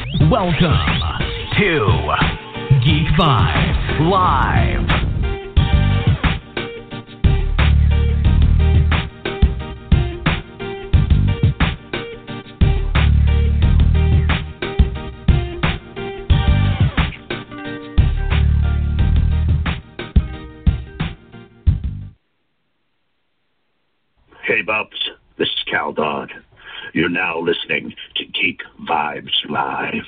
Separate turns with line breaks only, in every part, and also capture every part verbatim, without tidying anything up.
Welcome to Geek Vibes Live.
Hey, Bubs, this is Cal Dodd. You're now listening to Geek Vibes Live.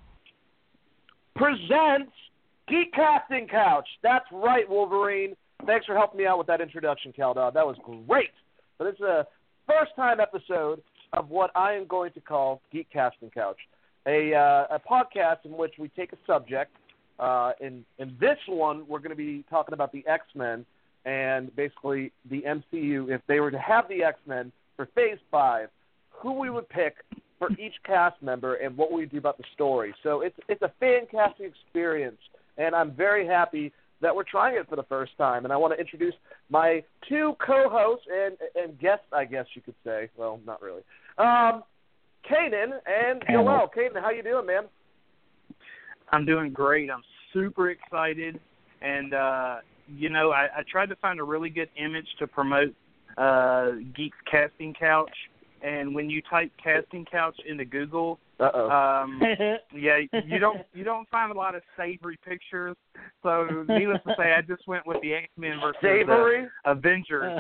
Presents Geek Casting Couch. That's right, Wolverine. Thanks for helping me out with that introduction, Cal Dodd. That was great. But it's a first-time episode of what I am going to call Geek Casting Couch, a, uh, a podcast in which we take a subject. Uh, in, in this one, we're going to be talking about the X-Men and basically the M C U. If they were to have the X-Men for Phase five, who we would pick for each cast member and what we would do about the story. So it's it's a fan casting experience, and I'm very happy that we're trying it for the first time. And I want to introduce my two co-hosts and, and guests, I guess you could say. Well, not really. Um, Kanan and Joel. Kanan, how you doing, man?
I'm doing great. I'm super excited. And, uh, you know, I, I tried to find a really good image to promote uh, Geek's Casting Couch. And when you type casting couch into Google,
Uh-oh.
um, yeah, you don't you don't find a lot of savory pictures. So needless to say, I just went with the X-Men versus
Savory?
the Avengers.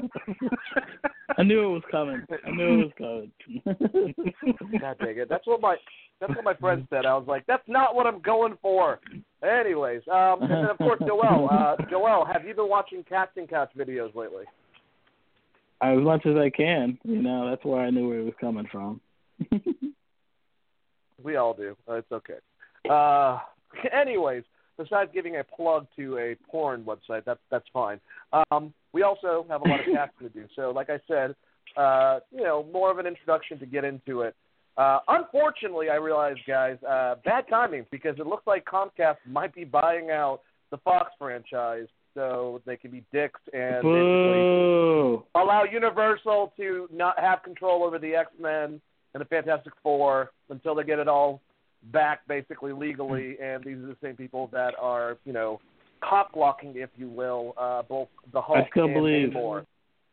I knew it was coming. I knew it was coming.
God dang it! That's what my that's what my friend said. I was like, that's not what I'm going for. Anyways, um, and then of course Joel. Uh, Joel, have you been watching casting couch videos lately?
As much as I can, you know, that's where I knew where it was coming from.
We all do. Uh, it's okay. Uh, anyways, besides giving a plug to a porn website, that's that's fine. Um, we also have a lot of casting to do. So, like I said, uh, you know, more of an introduction to get into it. Uh, unfortunately, I realized, guys, uh, bad timing because it looks like Comcast might be buying out the Fox franchise, so they can be dicks and
Boo.
basically allow Universal to not have control over the X-Men and the Fantastic Four until they get it all back basically legally. And these are the same people that are, you know, cock-blocking, if you will, uh, both the Hulk
I still
and
believe.
many more.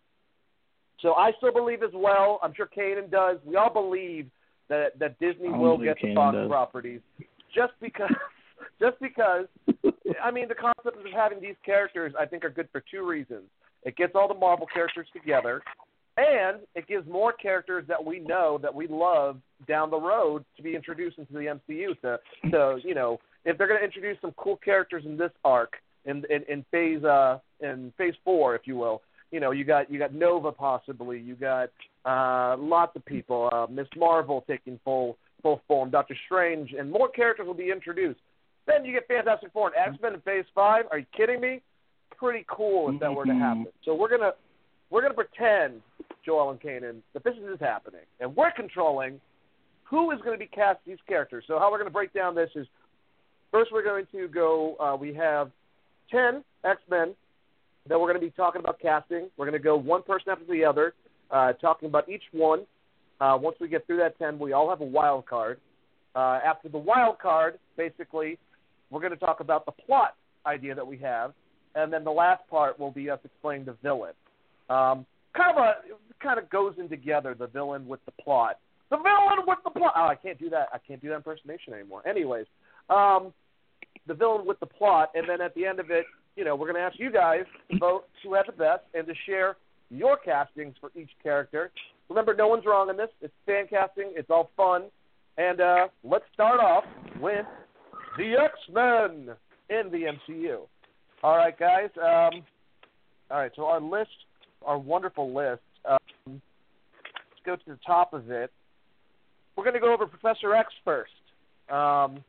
So I still believe as well. I'm sure Kanan does. We all believe that that Disney
I
will
believe
get the
Kanan
Fox
does.
properties just because just because I mean, the concept of having these characters, I think, are good for two reasons. It gets all the Marvel characters together, and it gives more characters that we know, that we love down the road to be introduced into the M C U. So, so you know, if they're going to introduce some cool characters in this arc, in in, in phase uh in phase four, if you will, you know, you got you got Nova possibly, you got uh, lots of people, uh, Miz Marvel taking full full form, Doctor Strange, and more characters will be introduced. Then you get Fantastic Four and X-Men in Phase Five. Are you kidding me? Pretty cool if that were to happen. So we're gonna we're gonna pretend, Joel and Kanan, that this is happening, and we're controlling who is going to be cast these characters. So how we're going to break down this is first we're going to go. Uh, we have ten X-Men that we're going to be talking about casting. We're going to go one person after the other, uh, talking about each one. Uh, once we get through that ten, we all have a wild card. Uh, after the wild card, basically, we're going to talk about the plot idea that we have, and then the last part will be us explaining the villain. Um, kind of a kind of goes in together, the villain with the plot. The villain with the plot. Oh, I can't do that. I can't do that impersonation anymore. Anyways, um, the villain with the plot, and then at the end of it, you know, we're going to ask you guys to vote who had the best and to share your castings for each character. Remember, no one's wrong in this. It's fan casting. It's all fun. And uh, let's start off with the X-Men in the M C U. All right, guys. Um, all right, so our list, our wonderful list, um, let's go to the top of it. We're going to go over Professor X first. Um,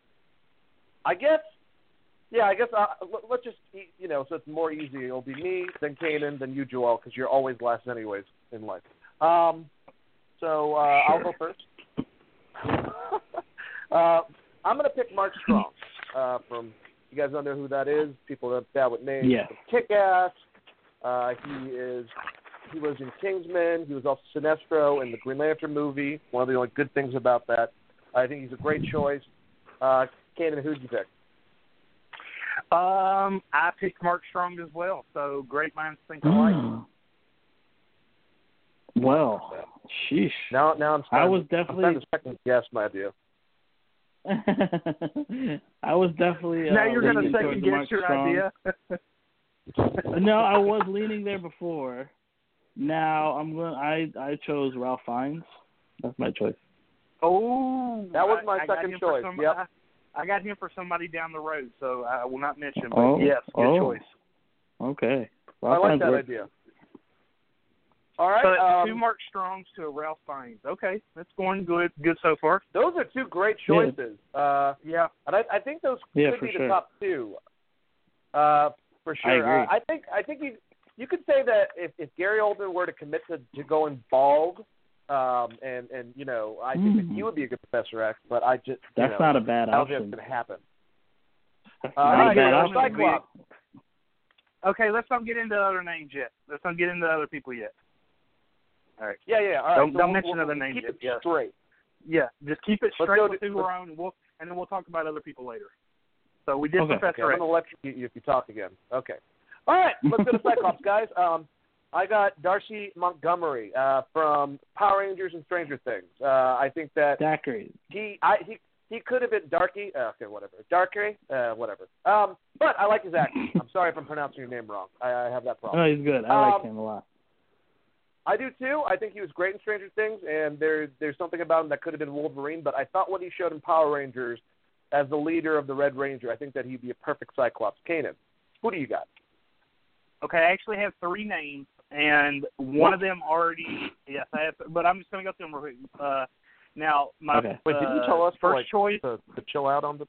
I guess, yeah, I guess uh, let's just, you know, so it's more easy. It'll be me, then Kanan, then you, Joel, because you're always last anyways in life. Um, so uh,
sure.
I'll go first. uh, I'm going to pick Mark Strong uh, from, you guys don't know who that is? People that bad with names.
Yeah.
Kick-Ass. Uh, he is, he was in Kingsman. He was also Sinestro in the Green Lantern movie. One of the only good things about that. I think he's a great choice. Uh, Kanan, who'd you pick?
Um, I picked Mark Strong as well. So great minds think alike.
Well, sheesh.
Now, now I'm.
I was
I'm
definitely.
to second guess my idea.
I was definitely. Uh,
now you're going to
leaning
second
towards
guess
Mark
your
Strong.
idea.
No, I was leaning there before. Now I'm going. I I chose Ralph Fiennes. That's my choice.
Oh,
that was my
I, I
second choice.
Some,
yep.
I, I got him for somebody down the road, so I will not mention. But
Oh,
yes, good
oh.
choice.
Okay.
I
Ralph
like
Fiennes
that
works.
idea. All right.
So
um,
two Mark Strongs to a Ralph Fiennes. Okay, that's going good. Good so far.
Those are two great choices. Yeah. Uh,
yeah.
And I, I think those
yeah,
could be
sure.
the top two. Uh, for sure.
I agree.
Uh, I think I think you you could say that if, if Gary Oldman were to commit to, to going bald, um, and and you know, I think
mm.
that he would be a good Professor X. But I just
that's
you know,
not a bad
I don't think
option.
it's going to happen.
That's
Uh,
not
all
a
right,
bad
uh,
option.
Cyclops.
Okay, let's not get into other names yet. Let's not get into other people yet. All right.
Yeah, yeah. All right.
Don't,
so
don't
we'll,
mention
we'll,
other
we'll
names
keep
yet.
it
Yeah.
straight.
Yeah, just keep it
Let's
straight
go
with
to-
who we're on, and we'll and then we'll talk about other people later. So we did
Okay.
Okay,
Professor
I'm
X.
going to electrocute you if you talk again. Okay. All right, let's go to Cyclops, guys. Um, I got Darcy Montgomery uh, from Power Rangers and Stranger Things. Uh, I think that
Zachary.
he I, he he could have been Darky. Uh, okay, whatever. Darky, uh, whatever. Um, but I like his acting. I'm sorry if I'm pronouncing your name wrong. I, I have that problem.
Oh, he's good. I like
Um,
him a lot.
I do too. I think he was great in Stranger Things, and there there's something about him that could have been Wolverine. But I thought what he showed in Power Rangers as the leader of the Red Ranger, I think that he'd be a perfect Cyclops. Kanan, who do you got?
Okay, I actually have three names, and one of them already. Yes, I have, but I'm just going to go through them real quick. Uh, now, my
Okay.
Wait,
uh,
did you tell us
first
like,
choice?
to, to chill out on the?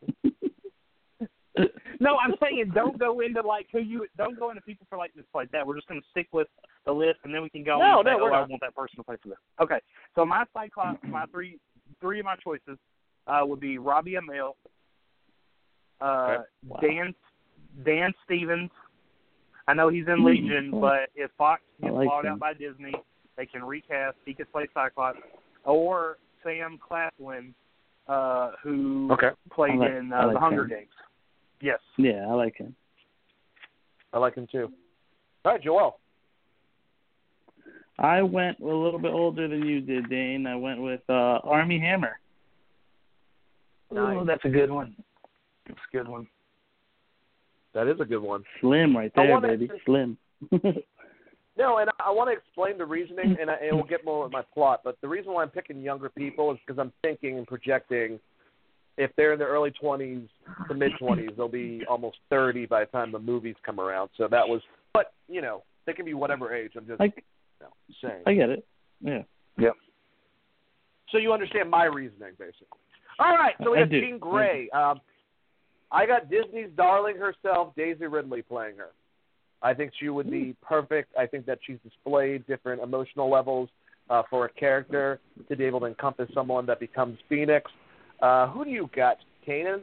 No, I'm saying don't go into like who you don't go into people for like this like that. We're just going to stick with the list, and then we can go.
No,
and say,
no, we're
oh, I
not.
want that person to play for them. Okay, so my Cyclops, my three, three of my choices uh, would be Robbie Amell, uh,
Okay.
Wow.
Dan, Dan Stevens. I know he's in Legion,
Mm.
but if Fox
I
gets
like
bought
him.
out by Disney, they can recast. He could play Cyclops, or Sam Claflin, uh, who
Okay.
played
I like-
in
I
uh,
like
The Hunger
Sam.
Games. Yes.
Yeah, I like him.
I like him too. All right, Joel.
I went a little bit older than you did, Dane. I went with uh, Armie Hammer.
Nice.
Oh, that's a good one. That's a good one.
That is a good one.
Slim right
I
there,
wanna-
baby. Slim.
No, and I want to explain the reasoning, and, I, and we'll get more with my plot. But the reason why I'm picking younger people is because I'm thinking and projecting if they're in their early twenties to mid-twenties, they'll be almost thirty by the time the movies come around. So that was – but, you know, they can be whatever age. I'm just
I,
you know, saying.
I get it. Yeah.
Yep.
So you understand my reasoning, basically. All right, so we
I
have
do.
Jean Grey. Um, I got Disney's darling herself, Daisy Ridley, playing her. I think she would be perfect. I think that she's displayed different emotional levels uh, for a character to be able to encompass someone that becomes Phoenix. Uh, who do you got, Kanan?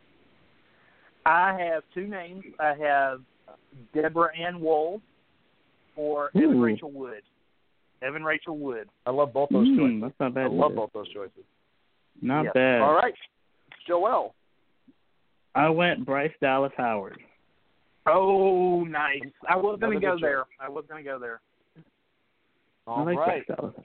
I have two names. I have Deborah Ann Woll or Evan
Ooh.
Rachel Wood. Evan Rachel Wood.
I love both those
Mm,
choices.
that's not bad.
I love
either.
both those choices.
Not
Yeah.
bad.
All right, Joelle.
I went Bryce Dallas Howard.
Oh, nice. I was going to
Another
go
good
there. I was going to go there.
All
I like
right.
Bryce Dallas.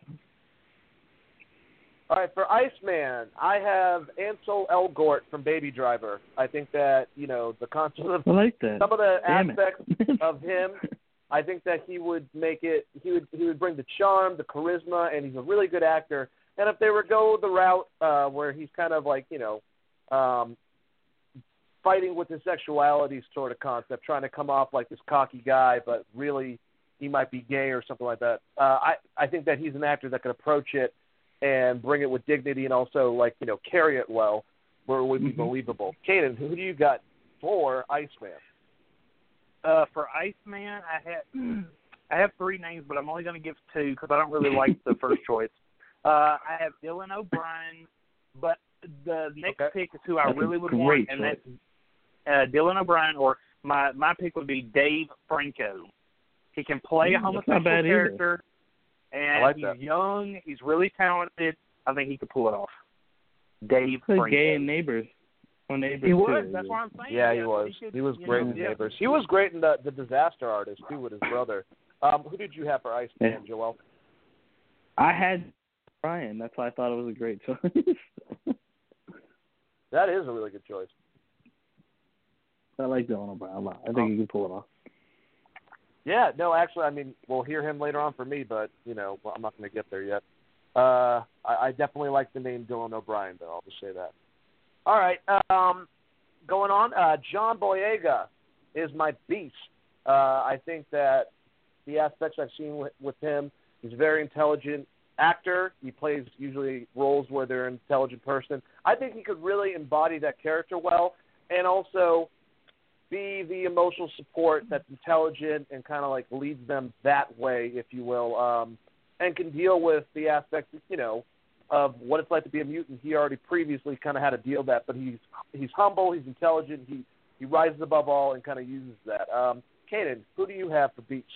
All right, for Iceman, I have Ansel Elgort from Baby Driver. I think that, you know, the concept of
I like that.
some of the
Damn it.
aspects of him, I think that he would make it, he would he would bring the charm, the charisma, and he's a really good actor. And if they were go the route uh, where he's kind of like, you know, um, fighting with his sexuality sort of concept, trying to come off like this cocky guy, but really he might be gay or something like that. Uh, I, I think that he's an actor that can approach it and bring it with dignity and also, like, you know, carry it well where it would be
Mm-hmm.
believable. Kanan, who do you got for Iceman?
Uh, for Iceman, I have I have three names, but I'm only going to give two because I don't really like the first choice. Uh, I have Dylan O'Brien, but the next
Okay.
pick is who I
That's a
really would
great
want, and
choice.
that's uh, Dylan O'Brien, or my my pick would be Dave Franco. He can play a
Mm, that's not
homosexual
bad either.
character, and
I like
he's
that.
young. He's really talented. I think he could pull it off. Dave
He's
Franco.
gay in Neighbors. Or Neighbors
He was.
too.
That's what I'm saying.
Yeah, he
Yeah,
was.
could,
He was
you
great
know,
in
yeah.
Neighbors. He was great in the the Disaster Artist too with his brother. Um, who did you have for Iceman,
Yeah.
Joel?
I had Brian. That's why I thought it was a great choice.
That is a really good choice.
I like Dylan O'Brien a lot. I think he can pull it off.
Yeah, no, actually, I mean, we'll hear him later on for me, but, you know, well, I'm not going to get there yet. Uh, I, I definitely like the name Dylan O'Brien, though. I'll just say that. All right, um, going on, uh, John Boyega is my beast. Uh, I think that the aspects I've seen with, with him, he's a very intelligent actor. He plays usually roles where they're an intelligent person. I think he could really embody that character well and also be the emotional support that's intelligent and kind of like leads them that way, if you will, um, and can deal with the aspects, you know, of what it's like to be a mutant. He already previously kind of had to deal with that, but he's he's humble, he's intelligent, he, he rises above all and kind of uses that. Um, Kaden, who do you have for Beast?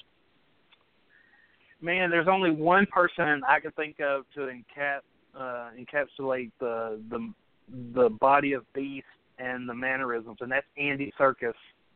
Man, there's only one person I can think of to encap, uh, encapsulate the, the the body of Beast and the mannerisms, and that's Andy Serkis.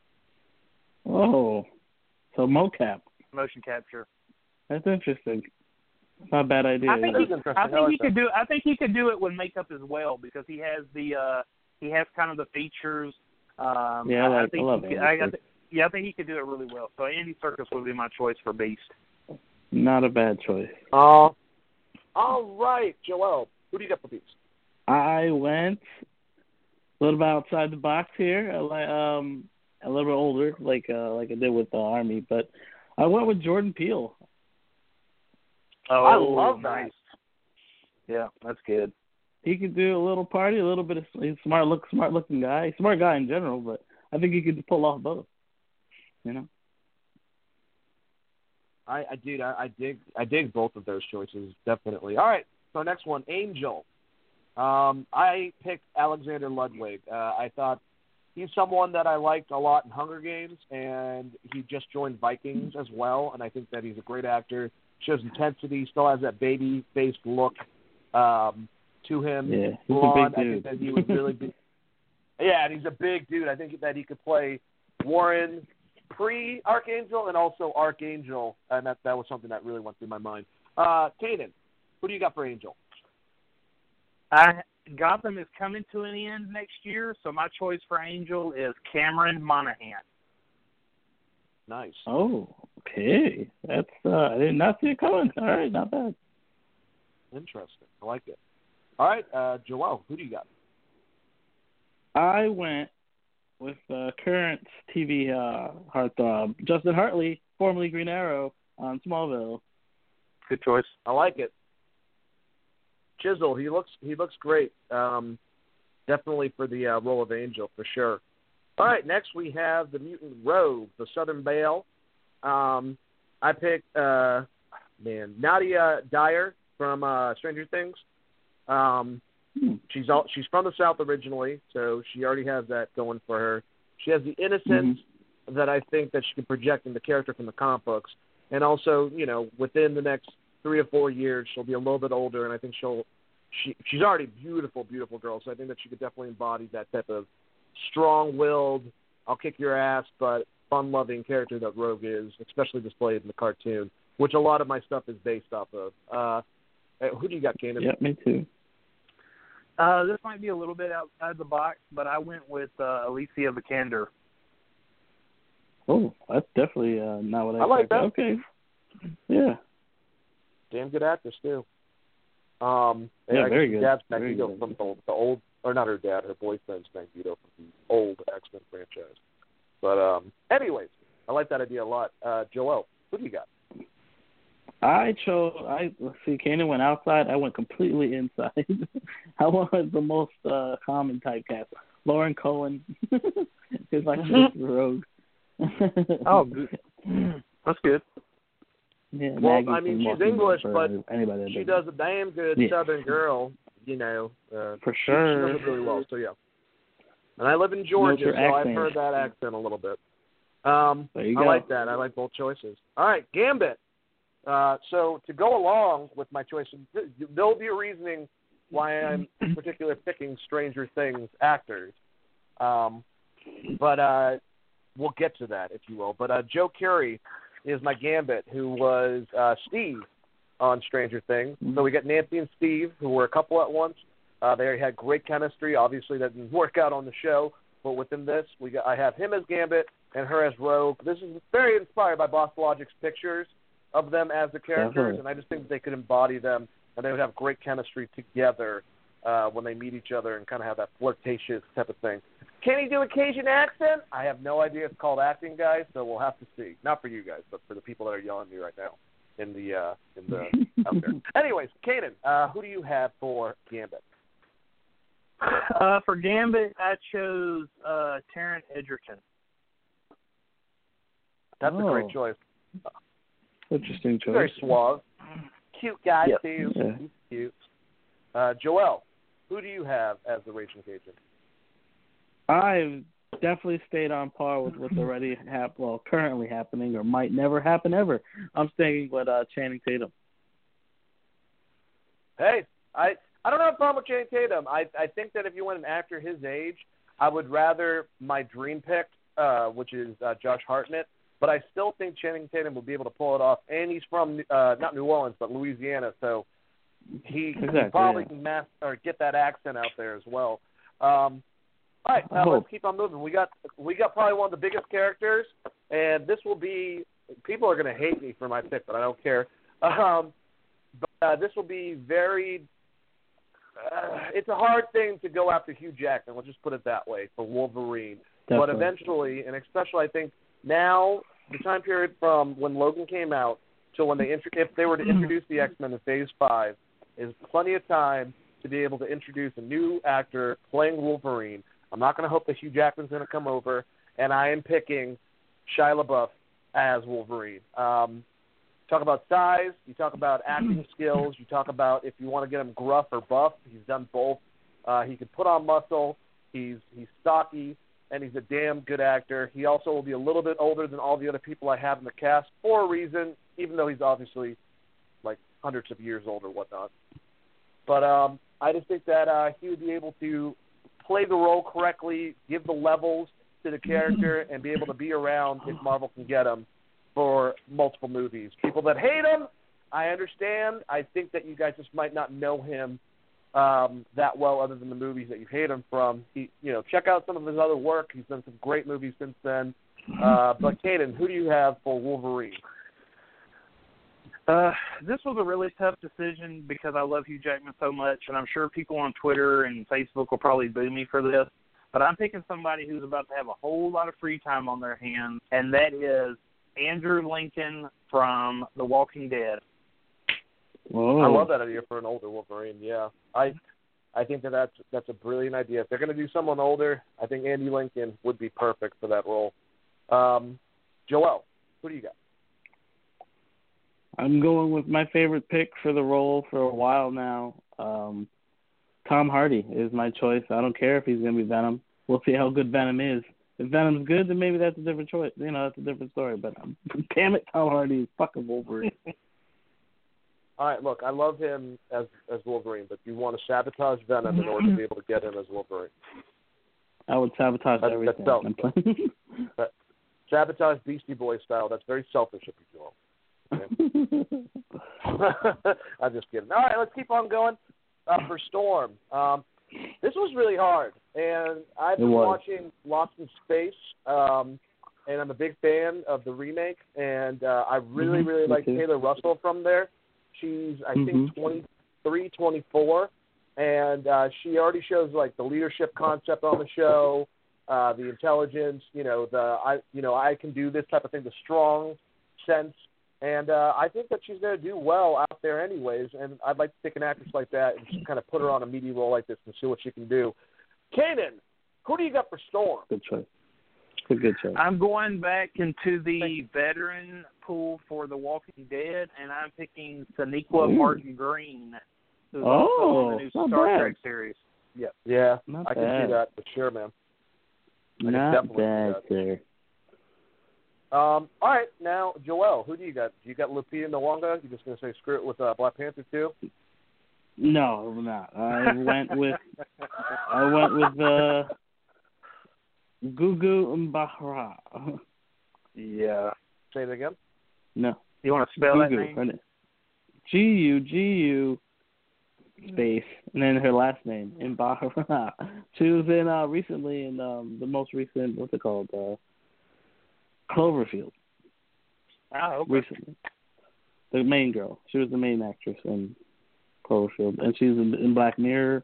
Oh, so mocap.
Motion capture.
That's interesting. Not a bad idea.
I think
That
he,
is interesting.
I
I
think
like
he
that.
could do. I think he could do it with makeup as well because he has the. Uh, he has kind of the features. Um,
Yeah, I like-
I think
I love
he could,
Andy
I, I
Serkis.
th- yeah, I think he could do it really well. So Andy Serkis would be my choice for Beast.
Not a bad choice.
Uh, all right, Joel, who do you got for Beast?
I went a little bit outside the box here. I li- um, a little bit older, like uh, like I did with the Army, but I went with Jordan Peele.
Oh,
I love that.
nice. Yeah, that's good.
He could do a little party, a little bit of he's a smart look, smart looking guy, smart guy in general, but I think he could pull off both. You know.
I, I dude, I, I dig, I dig both of those choices definitely. All right, so next one, Angel. Um, I picked Alexander Ludwig. Uh, I thought he's someone that I liked a lot in Hunger Games, and he just joined Vikings as well. And I think that he's a great actor. Shows intensity, still has that baby-faced look um, to him.
Yeah, he's
Blonde.
a
I
big
think
dude.
that he would really be. Yeah, and he's a big dude. I think that he could play Warren pre-Archangel and also Archangel, and that that was something that really went through my mind. Uh, Kaden, who do you got for Angel?
I Gotham is coming to an end next year, so my choice for Angel is Cameron Monaghan.
Nice.
Oh, okay. That's uh, I did not see it coming. All right, not bad.
Interesting. I like it. All right, uh, Joel, who do you got?
I went with uh, current T V uh, heartthrob Justin Hartley, formerly Green Arrow, on Smallville.
Good choice.
I like it. Chisel, he looks he looks great. Um, definitely for the uh, role of Angel, for sure. All right, next we have the mutant Rogue, the Southern Belle. Um, I picked, uh, man, Nadia Dyer from uh, Stranger Things. Um,
Hmm.
she's all, she's from the South originally, so she already has that going for her. She has the innocence
Mhm.
that I think that she can project in the character from the comic books, and also, you know, within the next three or four years, she'll be a little bit older, and I think she'll she she's already a beautiful, beautiful girl. So I think that she could definitely embody that type of strong-willed, I'll kick your ass, but fun-loving character that Rogue is, especially displayed in the cartoon, which a lot of my stuff is based off of. Uh, who do you got, Kanan?
Yeah, me too.
Uh, this might be a little bit outside the box, but I went with uh, Alicia Vikander.
Oh, that's definitely uh, not what I,
I like
expected.
that.
Okay. Yeah.
Damn good actress too. Um,
Yeah,
I guess
very
her
good.
Dad's
Very
Magneto
good.
from the, the old, or not her dad, her boyfriend's Magneto from the old X-Men franchise. But um, anyways, I like that idea a lot. Uh, Joel, who do you got?
I chose, I let's see, Kanan went outside. I went completely inside. I went the most uh, common typecast. Lauren Cohen is like
Mm-hmm.
Rogue.
Oh, good. That's good.
Yeah,
Well,
Maggie
I mean,
from
she's
Walking Dead
English,
for
but
anybody that
She
doesn't.
does a damn good
Yeah.
Southern girl, you know. Uh,
For
she-
sure.
She does it really well, so yeah. And I live in Georgia,
her
so I've
accent.
heard that accent a little bit. Um,
There you
I
go.
like that. I like both choices. All right, Gambit. Uh, so to go along with my choice, there'll be a reasoning why I'm in particular picking Stranger Things actors. Um, but uh, we'll get to that, if you will. But uh, Joe Keery is my Gambit, who was uh, Steve on Stranger Things. So we got Nancy and Steve, who were a couple at once. Uh, they had great chemistry. Obviously, that didn't work out on the show. But within this, we got, I have him as Gambit and her as Rogue. This is very inspired by Boss Logic's pictures of them as the characters,
Definitely.
and I just think that they could embody them, and they would have great chemistry together uh, when they meet each other and kind of have that flirtatious type of thing. Can he do a Cajun accent? I have no idea. It's called acting, guys, so we'll have to see. Not for you guys, but for the people that are yelling at me right now in the uh, in the out there. Anyways, Kanan, uh, who do you have for Gambit?
Uh, for Gambit, I chose uh, Taron Egerton.
That's
Oh.
a great choice.
Interesting choice.
Very suave. Cute guy,
Yep.
too.
Yeah.
He's cute. Uh, Joel, who do you have as the Raging Cajun?
I've definitely stayed on par with what's already hap- well, currently happening or might never happen ever. I'm staying with uh, Channing Tatum.
Hey, I I don't have a problem with Channing Tatum. I I think that if you want an actor his age, I would rather my dream pick, uh, which is uh, Josh Hartnett. But I still think Channing Tatum will be able to pull it off, and he's from uh, not New Orleans but Louisiana, so he,
Exactly,
he probably
yeah.
can mass or get that accent out there as well. Um, all right,
I
uh,
hope.
let's keep on moving. We got we got probably one of the biggest characters, and this will be people are going to hate me for my pick, but I don't care. Um, but uh, this will be very. Uh, it's a hard thing to go after Hugh Jackman. We'll just put it that way for Wolverine.
Definitely.
But eventually, and especially I think now, the time period from when Logan came out to when they intro- if they were to introduce the X-Men in Phase Five, is plenty of time to be able to introduce a new actor playing Wolverine. I'm not going to hope that Hugh Jackman's going to come over, and I am picking Shia LaBeouf as Wolverine. Um, talk about size, you talk about acting skills, you talk about if you want to get him gruff or buff, he's done both. Uh, he can put on muscle, he's he's stocky, and he's a damn good actor. He also will be a little bit older than all the other people I have in the cast for a reason, even though he's obviously like hundreds of years old or whatnot. But um, I just think that uh, he would be able to play the role correctly, give the levels to the character, and be able to be around if Marvel can get him for multiple movies. People that hate him, I understand. I think that you guys just might not know him um, that well other than the movies that you hate him from. He, you know, check out some of his other work. He's done some great movies since then. Uh, but, Kaden, who do you have for Wolverine?
Uh, this was a really tough decision because I love Hugh Jackman so much, and I'm sure people on Twitter and Facebook will probably boo me for this. But I'm picking somebody who's about to have a whole lot of free time on their hands, and that is Andrew Lincoln from The Walking Dead.
Whoa.
I love that idea for an older Wolverine. Yeah, I, I think that that's that's a brilliant idea. If they're going to do someone older, I think Andy Lincoln would be perfect for that role. Um, Joel, who do you got?
I'm going with my favorite pick for the role for a while now. Um, Tom Hardy is my choice. I don't care if he's going to be Venom. We'll see how good Venom is. If Venom's good, then maybe that's a different choice. You know, that's a different story. But um, damn it, Tom Hardy is fucking Wolverine.
All right, look, I love him as as Wolverine, but you want to sabotage Venom in order to be able to get him as Wolverine.
I would sabotage
That's-
everything.
that's
I'm playing.
But sabotage Beastie Boy style, that's very selfish of you, Joel. Okay. I'm just kidding. All right, let's keep on going. Uh, for Storm, um, this was really hard, and I've
It
been
was.
watching Lost in Space, um, and I'm a big fan of the remake, and uh, I really,
Mhm,
really
me
like
too.
Taylor Russell from there. She's, I think,
Mhm.
twenty-three, twenty-four, and uh, she already shows like the leadership concept on the show, uh, the intelligence, you know, the I, you know, I can do this type of thing, the strong sense. And uh, I think that she's going to do well out there anyways, and I'd like to take an actress like that and just kind of put her on a meaty role like this and see what she can do. Kanan, who do you got for Storm?
Good choice. It's a good choice.
I'm going back into the veteran pool for The Walking Dead, and I'm picking Sonequa
Ooh.
Martin Green, who's
Oh,
also on the new
not
Star
bad.
Trek series.
Yeah, yeah,
Not
I can
bad.
see that for sure, man. I can
Not
definitely see
bad,
that.
sir.
Um, all right, now, Joel, who do you got? Do you got Lupita Nyong'o? You just going to say screw it with uh, Black Panther too?
No, I'm not. I went with I went with uh, Gugu Mbatha.
Yeah. Say it again.
No.
You want to spell
Gugu,
that name?
her name. G U G U space and then her last name Mbatha. She was in uh recently in um the most recent what's it called uh, Cloverfield.
Oh, okay.
Recently, the main girl. She was the main actress in Cloverfield, and she's in, in Black Mirror.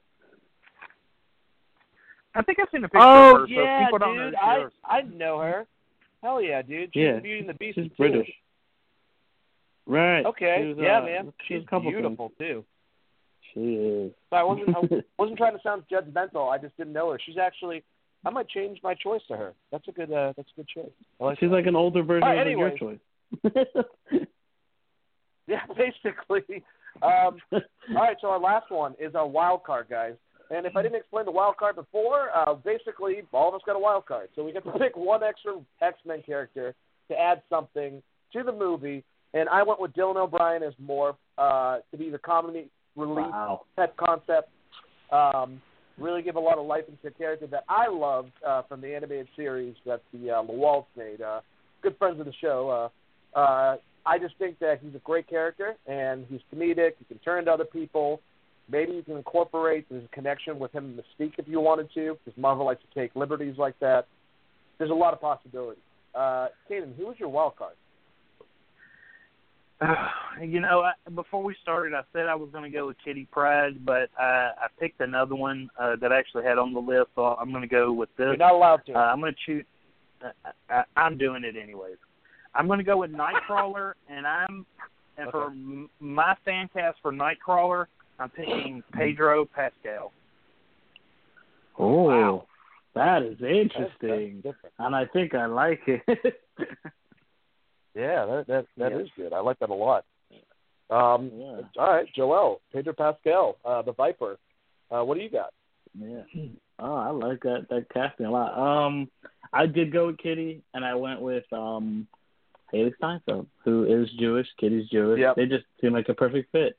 I think I've seen a picture
Oh,
of her,
yeah,
so people don't know
dude.
who she
I,
is.
I know her. Hell yeah, dude. She's
Yeah,
in Beauty and the Beast.
she's
too.
British. Right.
Okay.
She was,
yeah,
uh,
man.
she was
She's
a couple
beautiful, too.
She is.
So I wasn't, I wasn't trying to sound judgmental. I just didn't know her. She's actually, I might change my choice to her. That's a good, uh, that's a good choice. I like
She's
that.
like an older version
All right,
of
anyways.
your choice.
Yeah, basically. Um, all right, so our last one is our wild card, guys. And if I didn't explain the wild card before, uh, basically all of us got a wild card. So we get to pick one extra X-Men character to add something to the movie. And I went with Dylan O'Brien as Morph uh, to be the comedy relief
Wow.
type concept. Um, really give a lot of life into a character that I loved uh, from the animated series that the uh, LeWaltz made. Uh, good friends of the show. Uh, uh, I just think that he's a great character, and he's comedic. He can turn to other people. Maybe you can incorporate his connection with him and Mystique if you wanted to, because Marvel likes to take liberties like that. There's a lot of possibilities. Uh, Kaden, who was your wild card?
Uh, you know, I, before we started, I said I was going to go with Kitty Pryde, but I, I picked another one uh, that I actually had on the list, so I'm going to go with this.
You're not allowed to.
Uh, I'm going to choose. Uh, I, I'm doing it anyways. I'm going to go with Nightcrawler, and I'm and
Okay.
for m- my fan cast for Nightcrawler, I'm picking Pedro Pascal.
Oh,
Wow.
that is
That's,
interesting,
that's different.
and I think I like it.
Yeah, that that, that
Yeah.
is good. I like that a lot. Um,
Yeah.
All right, Joel, Pedro Pascal, uh, the Viper. Uh, what do you got?
Yeah. Oh, I like that that casting a lot. Um, I did go with Kitty, and I went with um, Haley Steinfeld, who is Jewish. Kitty's Jewish.
Yep.
They just seem like a perfect fit.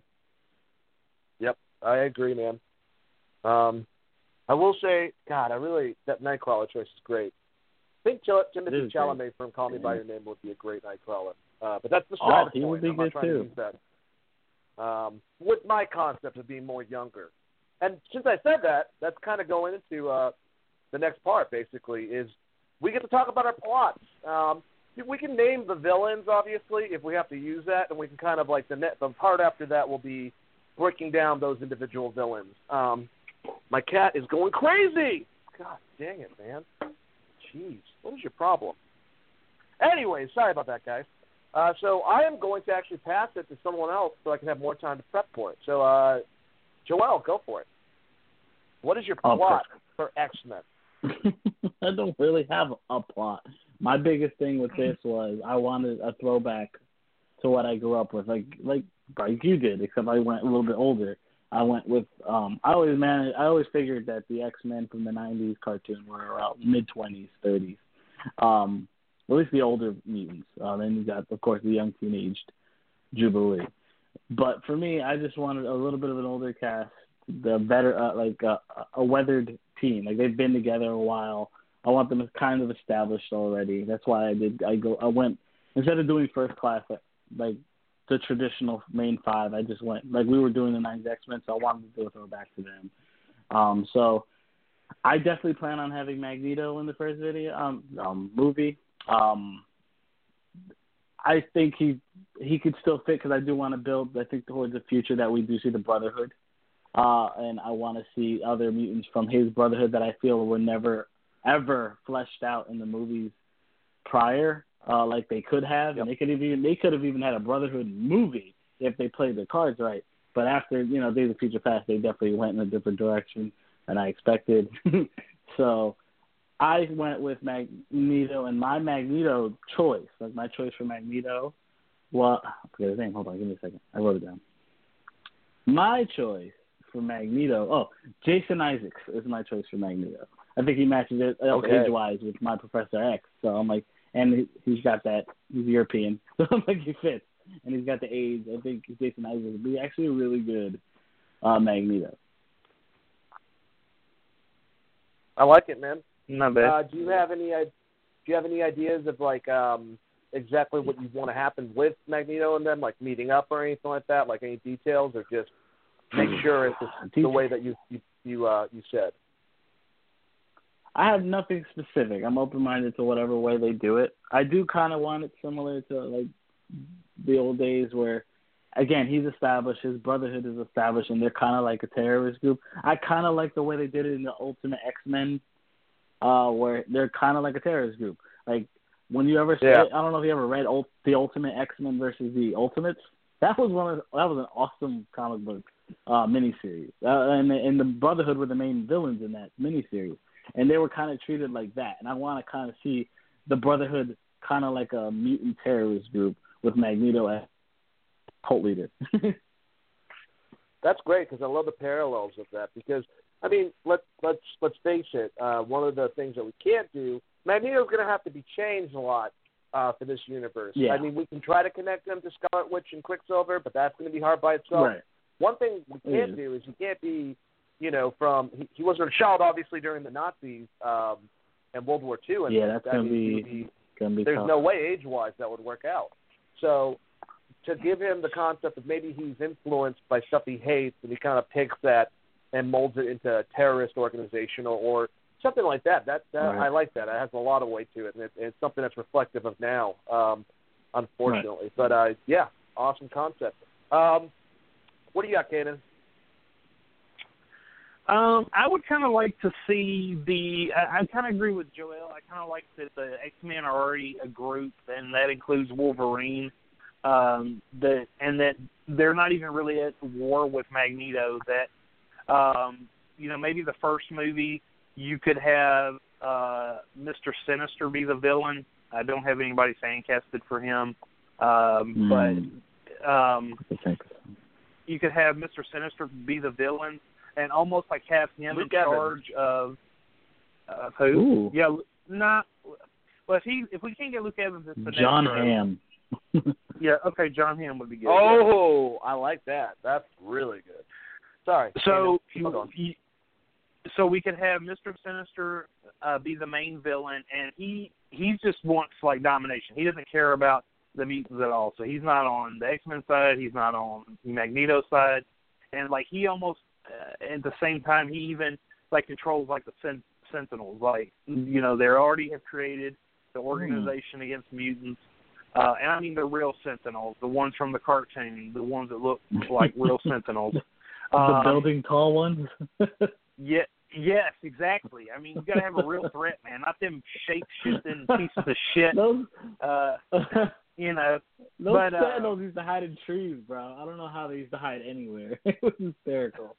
Yep, I agree, man. Um, I will say, God, I really that Nightcrawler choice is great. I think Tim-
It
Timothy
is
Chalamet
great.
from Call Me
Yeah.
by Your Name would be a great Nightcrawler. Uh, but that's the
Oh,
strata
he would
point.
be
I'm not
good,
trying
too.
to use that. Um, with my concept of being more younger. And since I said that, that's kind of going into uh, the next part, basically, is we get to talk about our plots. Um, we can name the villains, obviously, if we have to use that, and we can kind of like the, net, the part after that will be breaking down those individual villains. Um, my cat is going crazy. God dang it, man. Jeez, what is your problem? Anyway, sorry about that, guys. Uh, so I am going to actually pass it to someone else so I can have more time to prep for it. So, uh, Joel, go for it. What is your
Oh,
plot for X-Men?
I don't really have a plot. My biggest thing with this was I wanted a throwback to what I grew up with, like like like you did, except I went a little bit older. I went with um I always managed, I always figured that the X-Men from the nineties cartoon were around mid twenties, thirties. Um at least the older mutants. Uh, then you got, of course, the young teenaged Jubilee. But for me, I just wanted a little bit of an older cast, the better uh, like uh, a weathered team. Like they've been together a while. I want them kind of established already. That's why I did. I go. I went instead of doing first class like the traditional main five. I just went like we were doing the nineties X-Men, so I wanted to do a throwback to them. Um, so I definitely plan on having Magneto in the first video um, um movie. Um, I think he he could still fit because I do want to build. I think towards the future that we do see the Brotherhood, uh, and I want to see other mutants from his Brotherhood that I feel were never ever fleshed out in the movies prior, uh, like they could have,
Yep.
and they could have even they could have even had a Brotherhood movie if they played the cards right. But after you know Days of Future Past, they definitely went in a different direction than I expected. So I went with Magneto, and my Magneto choice, like my choice for Magneto, well, I forget his name. Hold on, give me a second. I wrote it down. My choice for Magneto, oh, Jason Isaacs is my choice for Magneto. I think he matches it uh,
Okay.
age-wise with my Professor X. So I'm like, and he, he's got that, he's European, so I'm like, he fits. And he's got the age. I think Jason Isaacs would be actually really good uh, Magneto.
I like it, man.
Not bad.
Uh, do you have any? uh, Do you have any ideas of like um, exactly what you want to happen with Magneto and them, like meeting up or anything like that? Like any details, or just make sure it's the, the way that you you you, uh, you said?
I have nothing specific. I'm open-minded to whatever way they do it. I do kind of want it similar to like the old days where, again, he's established, his Brotherhood is established, and they're kind of like a terrorist group. I kind of like the way they did it in the Ultimate X-Men, uh, where they're kind of like a terrorist group. Like, when you ever,
yeah.
I don't know if you ever read Ult- the Ultimate X-Men versus the Ultimates. That was one of the, that was an awesome comic book uh, miniseries, uh, and the, and the Brotherhood were the main villains in that miniseries, and they were kind of treated like that. And I want to kind of see the Brotherhood kind of like a mutant terrorist group with Magneto as cult leader.
That's great because I love the parallels of that. Because I mean, let's let's let's face it. Uh, one of the things that we can't do, Magneto's going to have to be changed a lot uh, for this universe.
Yeah.
I mean, we can try to connect them to Scarlet Witch and Quicksilver, but that's going to be hard by itself.
Right.
One thing we can't
Mm.
do is he can't be, you know, from he, he wasn't a child obviously during the Nazis um, and World War Two. And
Yeah, that's
I
gonna
mean,
be,
he would be
gonna be
there's
tough.
no way age-wise that would work out. So to give him the concept of maybe he's influenced by stuff he hates and he kind of picks that and molds it into a terrorist organization or, or something like that, that, that
Right.
I like that. It has a lot of weight to it, and it, it's something that's reflective of now, um, unfortunately.
Right.
But, uh, yeah, awesome concept. Um, what do you got, Kanan?
Um, I would kind of like to see the. I, I kind of agree with Joel. I kind of like that the X-Men are already a group, and that includes Wolverine. Um, that and that they're not even really at war with Magneto. That um, you know, maybe the first movie you could have uh, Mister Sinister be the villain. I don't have anybody fan casted for him, um,
Mm.
but um,
I think.
you could have Mister Sinister be the villain. And almost like have him
Luke
in
Evans.
charge of uh, who?
Ooh.
Yeah, not. Well, if he if we can't get Luke Evans, it's Sinestro.
John Hamm.
Yeah, okay, John Hamm would be good.
Oh, I like that. That's really good. Sorry.
So
Kanan, hold on.
he, so we could have Mister Sinister uh, be the main villain, and he he just wants like domination. He doesn't care about the mutants at all. So he's not on the X-Men side. He's not on Magneto's side, and like he almost. Uh, at the same time, he even like controls like the sen- Sentinels. Like you know, they already have created the organization mm. against mutants, uh, and I mean the real Sentinels, the ones from the cartoon, the ones that look like real Sentinels.
The
um,
building tall ones.
yeah, yes, exactly. I mean, you got to have a real threat, man, not them shape shifting pieces of shit.
Those,
uh, you know,
those
but, uh,
sentinels used to hide in trees, bro. I don't know how they used to hide anywhere. It was hysterical.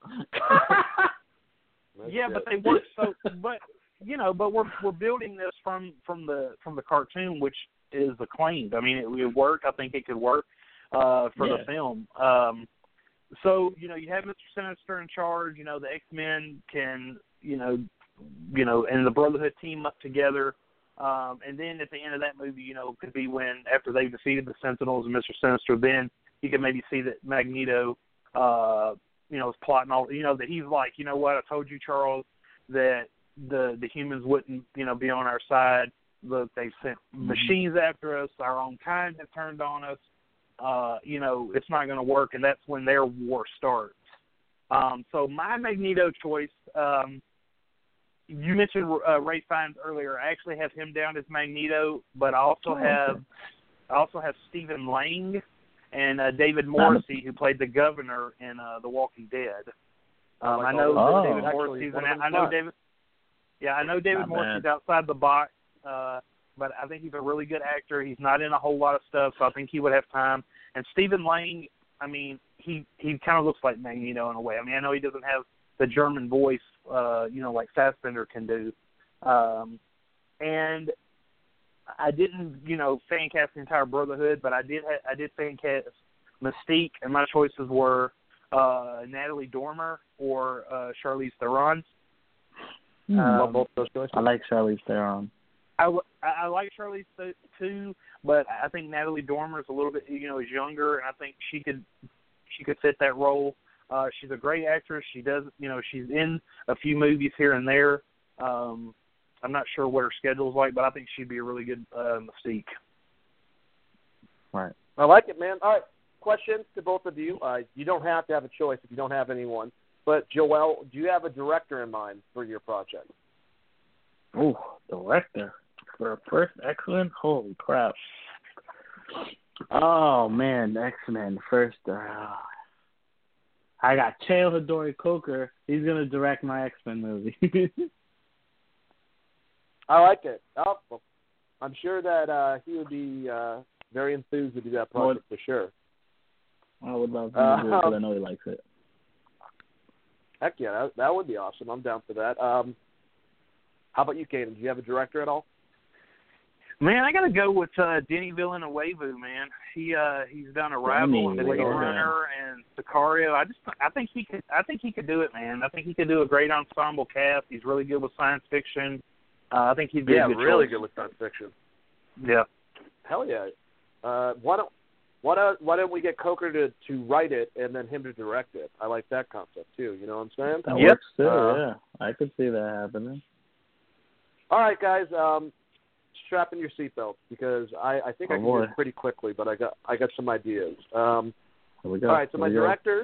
Yeah, but they weren't so. But you know, but we're we're building this from from the from the cartoon, which is acclaimed. I mean, it would work. I think it could work uh, for
yeah.
the film. Um, so you know, you have Mister Sinister in charge. You know, the X-Men can you know, you know, and the Brotherhood team up together. Um, and then at the end of that movie, you know, could be when after they've defeated the Sentinels and Mister Sinister, then you can maybe see that Magneto, uh, you know, is plotting all, you know, that he's like, you know what, I told you, Charles, that the the humans wouldn't, you know, be on our side. Look, they sent mm-hmm. machines after us. Our own kind have turned on us. Uh, you know, it's not going to work, and that's when their war starts. Um, so my Magneto choice. Um, You mentioned uh, Ray Fiennes earlier. I actually have him down as Magneto, but I also
oh,
have
okay.
I also have Stephen Lang and uh, David Morrissey, who played the governor in uh, The Walking Dead. Um,
like
I know
oh.
David
Actually,
Morrissey's
one
in
of
it.
them's
I know
fun.
David. Yeah, I know David
Not
Morrissey's
bad.
outside the box, uh, but I think he's a really good actor. He's not in a whole lot of stuff, so I think he would have time. And Stephen Lang, I mean, he he kind of looks like Magneto in a way. I mean, I know he doesn't have the German voice, uh, you know, like Fassbender can do. Um, and I didn't, you know, fan cast the entire Brotherhood, but I did, ha- I did fan cast Mystique, and my choices were uh, Natalie Dormer or uh, Charlize Theron.
Hmm.
Love both those choices.
I like Charlize Theron.
I, I like Charlize th- too, but I think Natalie Dormer is a little bit, you know, is younger, and I think she could, she could fit that role. Uh, she's a great actress. She does, you know, she's in a few movies here and there. Um, I'm not sure what her schedule's like, but I think she'd be a really good uh, Mystique.
Right.
I like it, man. All right, question to both of you. Uh, you don't have to have a choice if you don't have anyone. But, Joel, do you have a director in mind for your project?
Ooh, director. For a first X-Men? Holy crap. Oh, man, X-Men. First, uh, I got Cheo Hodori Coker. He's going to direct my X-Men movie.
I like it. Oh, well, I'm sure that uh, he would be uh, very enthused to do that project for sure.
I would love him to do it because
uh,
I know he likes it.
Heck yeah, that, that would be awesome. I'm down for that. Um, how about you, Kaden? Do you have a director at all?
Man, I got to go with uh, Denis Villeneuve, man. He uh, he's done Arrival and Blade Runner and Sicario. I just I think he could I think he could do it, man. I think he could do a great ensemble cast. He's really good with science fiction. Uh, I think he'd be
yeah,
a good
really
choice.
good with science fiction.
Yeah.
Hell yeah. Uh, why don't why don't why don't we get Coker to, to write it and then him to direct it? I like that concept too. You know what I'm saying?
That
yep.
works too.
Uh,
yeah, I could see that happening.
All right, guys. Um, strap in your seatbelts because I, I think
oh,
I can
boy.
do it pretty quickly, but I got I got some ideas. Um,
Here we go.
all right. So
Here
my
we go.
directors,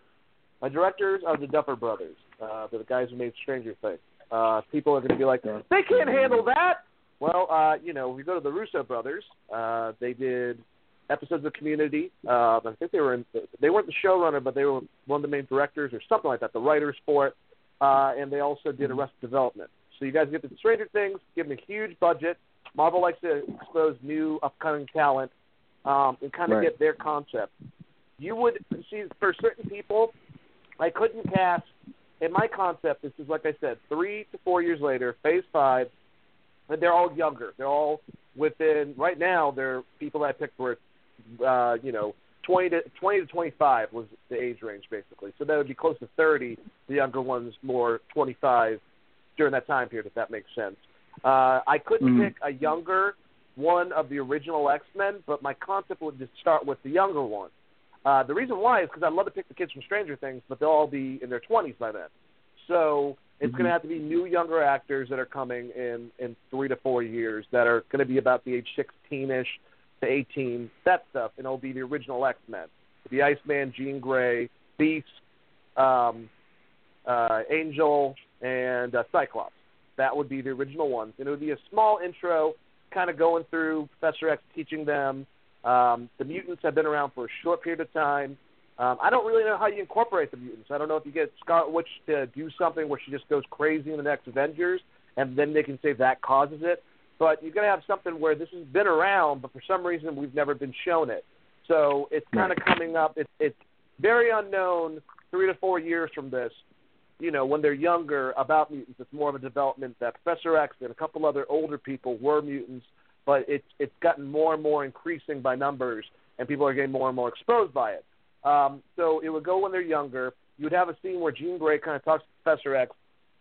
my directors are the Duffer Brothers. Uh, they're the guys who made Stranger Things. Uh, people are going to be like, they can't handle that. Well, uh, you know, we go to the Russo brothers. Uh, they did episodes of Community. Uh, I think they were in, they weren't the showrunner, but they were one of the main directors or something like that, the writers for it. Uh, and they also did Arrested Development. So you guys get the Stranger Things, give them a huge budget. Marvel likes to expose new upcoming talent um, and kind of
right.
get their concept. You would see for certain people, I couldn't cast. In my concept, this is, like I said, three to four years later, phase five, and they're all younger. They're all within, right now, they're people that I picked were, uh, you know, twenty to twenty-five was the age range, basically. So that would be close to thirty. The younger ones more twenty-five during that time period, if that makes sense. Uh, I couldn't
mm-hmm.
pick a younger one of the original X-Men, but my concept would just start with the younger one. Uh, the reason why is because I'd love to pick the kids from Stranger Things, but they'll all be in their twenties by then. So it's
mm-hmm.
going to have to be new, younger actors that are coming in, in three to four years that are going to be about the age sixteen-ish to eighteen, that stuff, and it'll be the original X-Men. The Iceman, Jean Grey, Beast, um, uh, Angel, and uh, Cyclops. That would be the original ones. And it would be a small intro kind of going through Professor X, teaching them. Um, the mutants have been around for a short period of time. Um, I don't really know how you incorporate the mutants. I don't know if you get Scarlet Witch to do something where she just goes crazy in the next Avengers, and then they can say that causes it. But you're going to have something where this has been around, but for some reason we've never been shown it. So it's kind of coming up. It's, it's very unknown three to four years from this, you know, when they're younger about mutants. It's more of a development that Professor X and a couple other older people were mutants, but it's it's gotten more and more increasing by numbers, and people are getting more and more exposed by it. Um, so it would go when they're younger. You would have a scene where Jean Grey kind of talks to Professor X,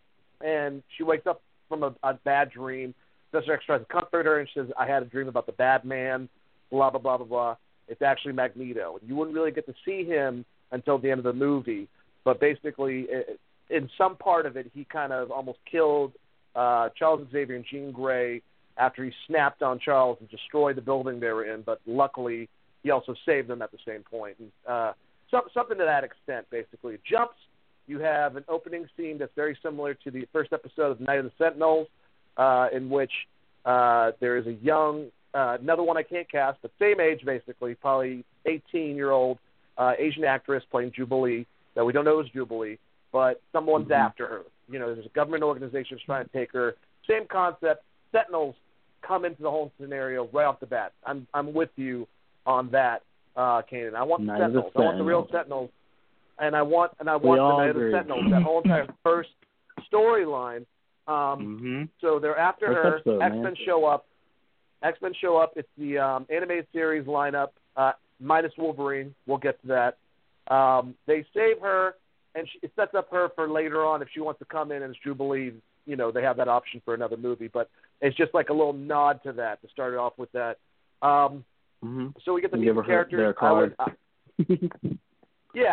and she wakes up from a, a bad dream. Professor X tries to comfort her, and she says, I had a dream about the bad man, blah, blah, blah, blah, blah. It's actually Magneto. You wouldn't really get to see him until the end of the movie, but basically it, in some part of it, he kind of almost killed uh, Charles Xavier and Jean Grey after he snapped on Charles and destroyed the building they were in, but luckily he also saved them at the same point. And, uh, so, something to that extent, basically. It jumps. You have an opening scene that's very similar to the first episode of Night of the Sentinels, uh, in which uh, there is a young, uh, another one I can't cast, but same age basically, probably eighteen-year-old uh, Asian actress playing Jubilee that we don't know is Jubilee, but someone's mm-hmm. after her. You know, there's a government organization that's trying to take her. Same concept. Sentinels come into the whole scenario right off the bat. I'm I'm with you on that, uh, Kanan. I want the
Night
Sentinels.
the
I want the real Sentinels, and I want and I want the Night of the Sentinels. That whole entire first storyline. Um,
mm-hmm.
So they're after
First
her.
episode,
X-Men
man.
show up. X-Men show up. It's the um, animated series lineup uh, minus Wolverine. We'll get to that. Um, they save her, and she, it sets up her for later on if she wants to come in as Jubilee. You know, they have that option for another movie, but it's just like a little nod to that to start it off with that. Um,
mm-hmm.
So we get the
give
new
her
characters.
their card.
I would, uh, yeah,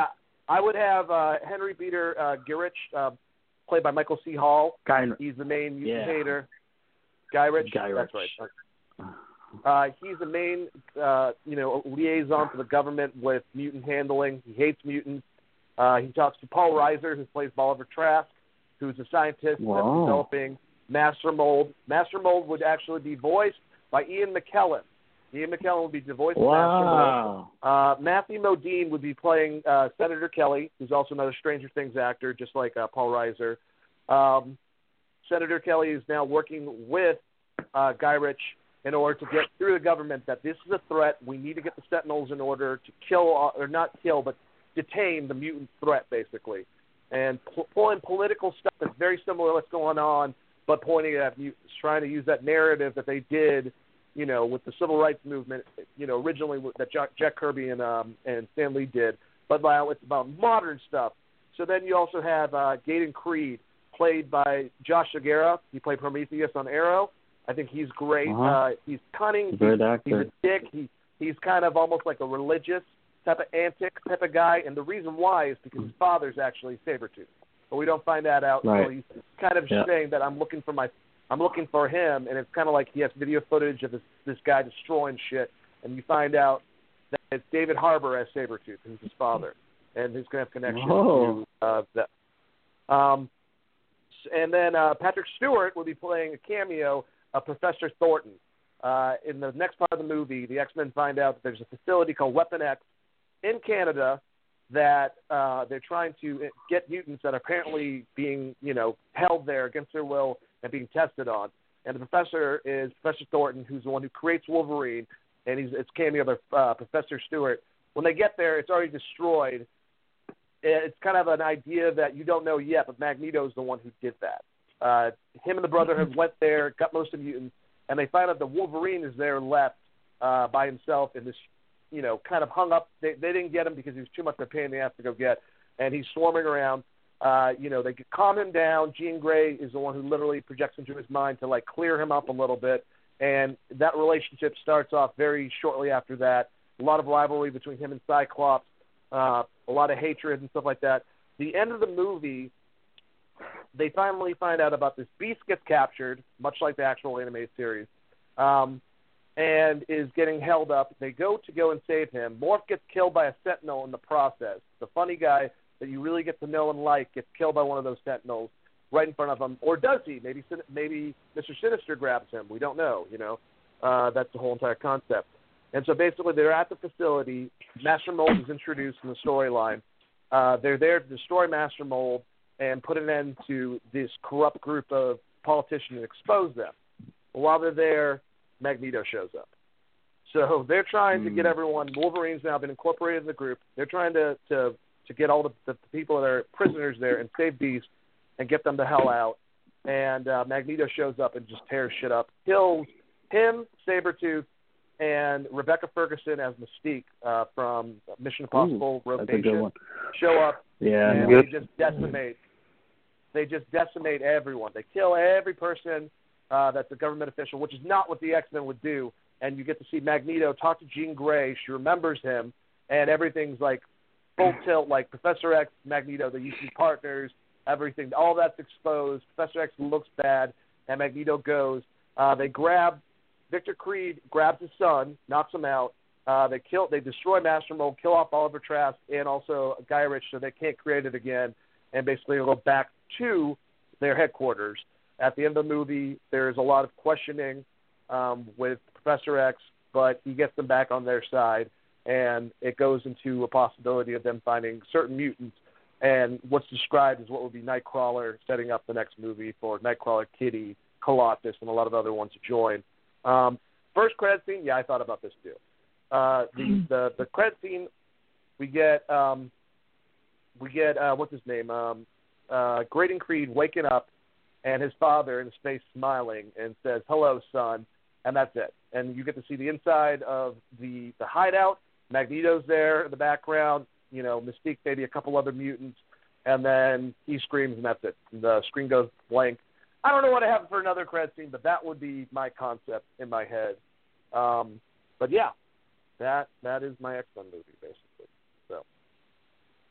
I would have uh, Henry Peter uh, Gyrich, uh, played by Michael C. Hall.
Guy,
He's the main mutant
yeah.
hater. Guy Rich.
Guy
That's
Rich.
right. Uh, he's the main, uh, you know, liaison for the government with mutant handling. He hates mutants. Uh, he talks to Paul Reiser, who plays Bolivar Trask, who's a scientist
Wow.
that's developing Master Mold. Master Mold would actually be voiced by Ian McKellen. Ian McKellen would be the voice
wow.
of Master Mold. Uh, Matthew Modine would be playing uh, Senator Kelly, who's also another Stranger Things actor, just like uh, Paul Reiser. Um, Senator Kelly is now working with uh, Guy Rich in order to get through the government that this is a threat. We need to get the Sentinels in order to kill, or not kill, but detain the mutant threat, basically. And pu- pulling political stuff that's very similar to what's going on, but pointing at mutants, trying to use that narrative that they did, you know, with the civil rights movement, you know, originally with, that Jack, Jack Kirby and um, and Stan Lee did. But now it's about modern stuff. So then you also have uh, Gaten Creed, played by Josh Segura. He played Prometheus on Arrow. I think he's great.
Uh-huh.
Uh, he's cunning. He's,
Great actor.
he's a dick. He, he's kind of almost like a religious type of antic type of guy. And the reason why is because his father's actually Sabretooth. But we don't find that out.
Right.
So he's kind of
Yeah.
saying that I'm looking for my, I'm looking for him. And it's kind of like he has video footage of this, this guy destroying shit. And you find out that it's David Harbour as Sabretooth, who's his father. And he's going to have connection
Whoa.
to uh, that. Um, and then uh, Patrick Stewart will be playing a cameo of Professor Thornton. Uh, in the next part of the movie, the X-Men find out that there's a facility called Weapon X in Canada that uh, they're trying to get mutants that are apparently being, you know, held there against their will and being tested on. And the professor is Professor Thornton, who's the one who creates Wolverine, and he's it's cameo of uh, Professor Stewart. When they get there, it's already destroyed. It's kind of an idea that you don't know yet, but Magneto's the one who did that. Uh, him and the Brotherhood went there, got most of the mutants, and they find out that Wolverine is there left uh, by himself in this, you know, kind of hung up. They, they didn't get him because he was too much of a pain in the ass to go get, and he's swarming around. Uh, you know, they calm him down. Jean Grey is the one who literally projects into his mind to, like, clear him up a little bit, and that relationship starts off very shortly after that. A lot of rivalry between him and Cyclops, uh, a lot of hatred and stuff like that. The end of the movie, they finally find out about this. Beast gets captured, much like the actual animated series, um, and is getting held up. They go to go and save him. Morph gets killed by a Sentinel in the process. The funny guy that you really get to know and like gets killed by one of those Sentinels right in front of him. Or does he? Maybe maybe Mister Sinister grabs him. We don't know, you know. Uh, that's the whole entire concept. And so basically they're at the facility. Master Mold is introduced in the storyline. Uh, they're there to destroy Master Mold and put an end to this corrupt group of politicians and expose them. While they're there, Magneto shows up. So they're trying mm. to get everyone. Wolverine's now been incorporated in the group. They're trying to, to, to get all the, the people that are prisoners there and save Beast and get them the hell out. And uh, Magneto shows up and just tears shit up. Kills him, Sabretooth, and Rebecca Ferguson as Mystique uh, from Mission Impossible
Ooh,
Rogue
that's a good
Nation
one.
show up.
Yeah,
and
no.
they just decimate. They just decimate everyone. They kill every person uh, that's a government official, which is not what the X-Men would do. And you get to see Magneto talk to Jean Grey. She remembers him, and everything's like full tilt, like Professor X, Magneto. They used to be partners. Everything, all that's exposed. Professor X looks bad, and Magneto goes. Uh, they grab Victor Creed, grabs his son, knocks him out. Uh, they kill, they destroy Master Mold, kill off Oliver Trask, and also Guy Rich, so they can't create it again. And basically, go back to their headquarters. At the end of the movie, there's a lot of questioning um, with Professor X, but he gets them back on their side, and it goes into a possibility of them finding certain mutants. And what's described is what would be Nightcrawler setting up the next movie for Nightcrawler, Kitty, Colossus, and a lot of other ones to join. Um, first credit scene, yeah, I thought about this too. Uh, the, the the credit scene, we get um, we get uh, what's his name? Um, uh, Gaten Creed waking up, and his father in his face smiling and says, "Hello, son," and that's it. And you get to see the inside of the the hideout. Magneto's there in the background. You know, Mystique, maybe a couple other mutants, and then he screams, and that's it. The screen goes blank. I don't know what I have for another credit scene, but that would be my concept in my head. Um, but yeah, that that is my X-Men movie basically. So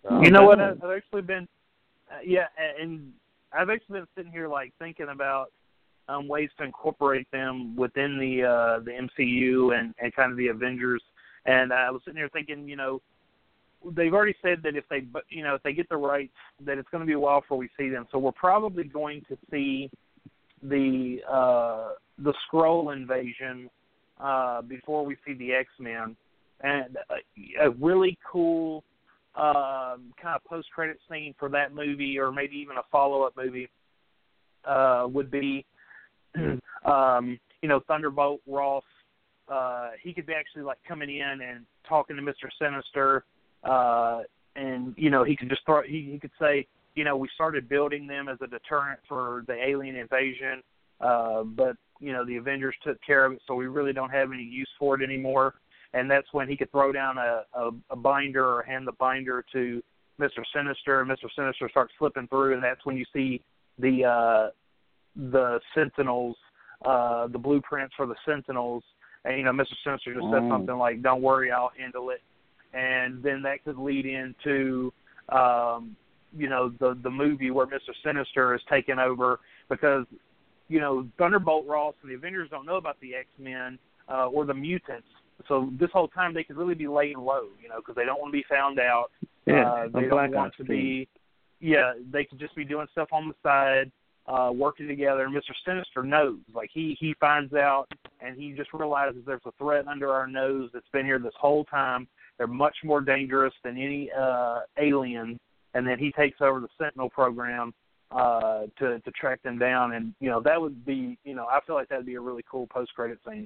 Uh,
you know what? I've actually been, uh, yeah, and I've actually been sitting here like thinking about um, ways to incorporate them within the uh, the M C U and, and kind of the Avengers. And I was sitting here thinking, you know, they've already said that if they, you know, if they get the rights, that it's going to be a while before we see them. So we're probably going to see the uh, the Skrull invasion uh, before we see the X-Men, and a, a really cool um, kind of post-credit scene for that movie, or maybe even a follow-up movie, uh, would be, um, you know, Thunderbolt Ross. Uh, he could be actually like coming in and talking to Mister Sinister, uh, and you know, he could just throw. He, he could say, you know, we started building them as a deterrent for the alien invasion, uh, but you know, the Avengers took care of it, so we really don't have any use for it anymore. And that's when he could throw down a, a, a binder or hand the binder to Mister Sinister, and Mister Sinister starts flipping through, and that's when you see the uh, the Sentinels, uh, the blueprints for the Sentinels. And, you know, Mister Sinister just said
Mm.
something like, don't worry, I'll handle it. And then that could lead into, um, you know, the the movie where Mister Sinister is taken over because, you know, Thunderbolt Ross and the Avengers don't know about the X-Men uh, or the mutants. So this whole time they could really be laying low, you know, because they don't want to be found out.
Yeah,
uh, they
a
don't
Black
want
Ops
to
team.
be, yeah, they could just be doing stuff on the side, uh, working together. And Mister Sinister knows, like he, he finds out and he just realizes there's a threat under our nose that's been here this whole time. They're much more dangerous than any uh, alien. And then he takes over the Sentinel program uh, to, to track them down. And, you know, that would be, you know, I feel like that would be a really cool post-credit scene.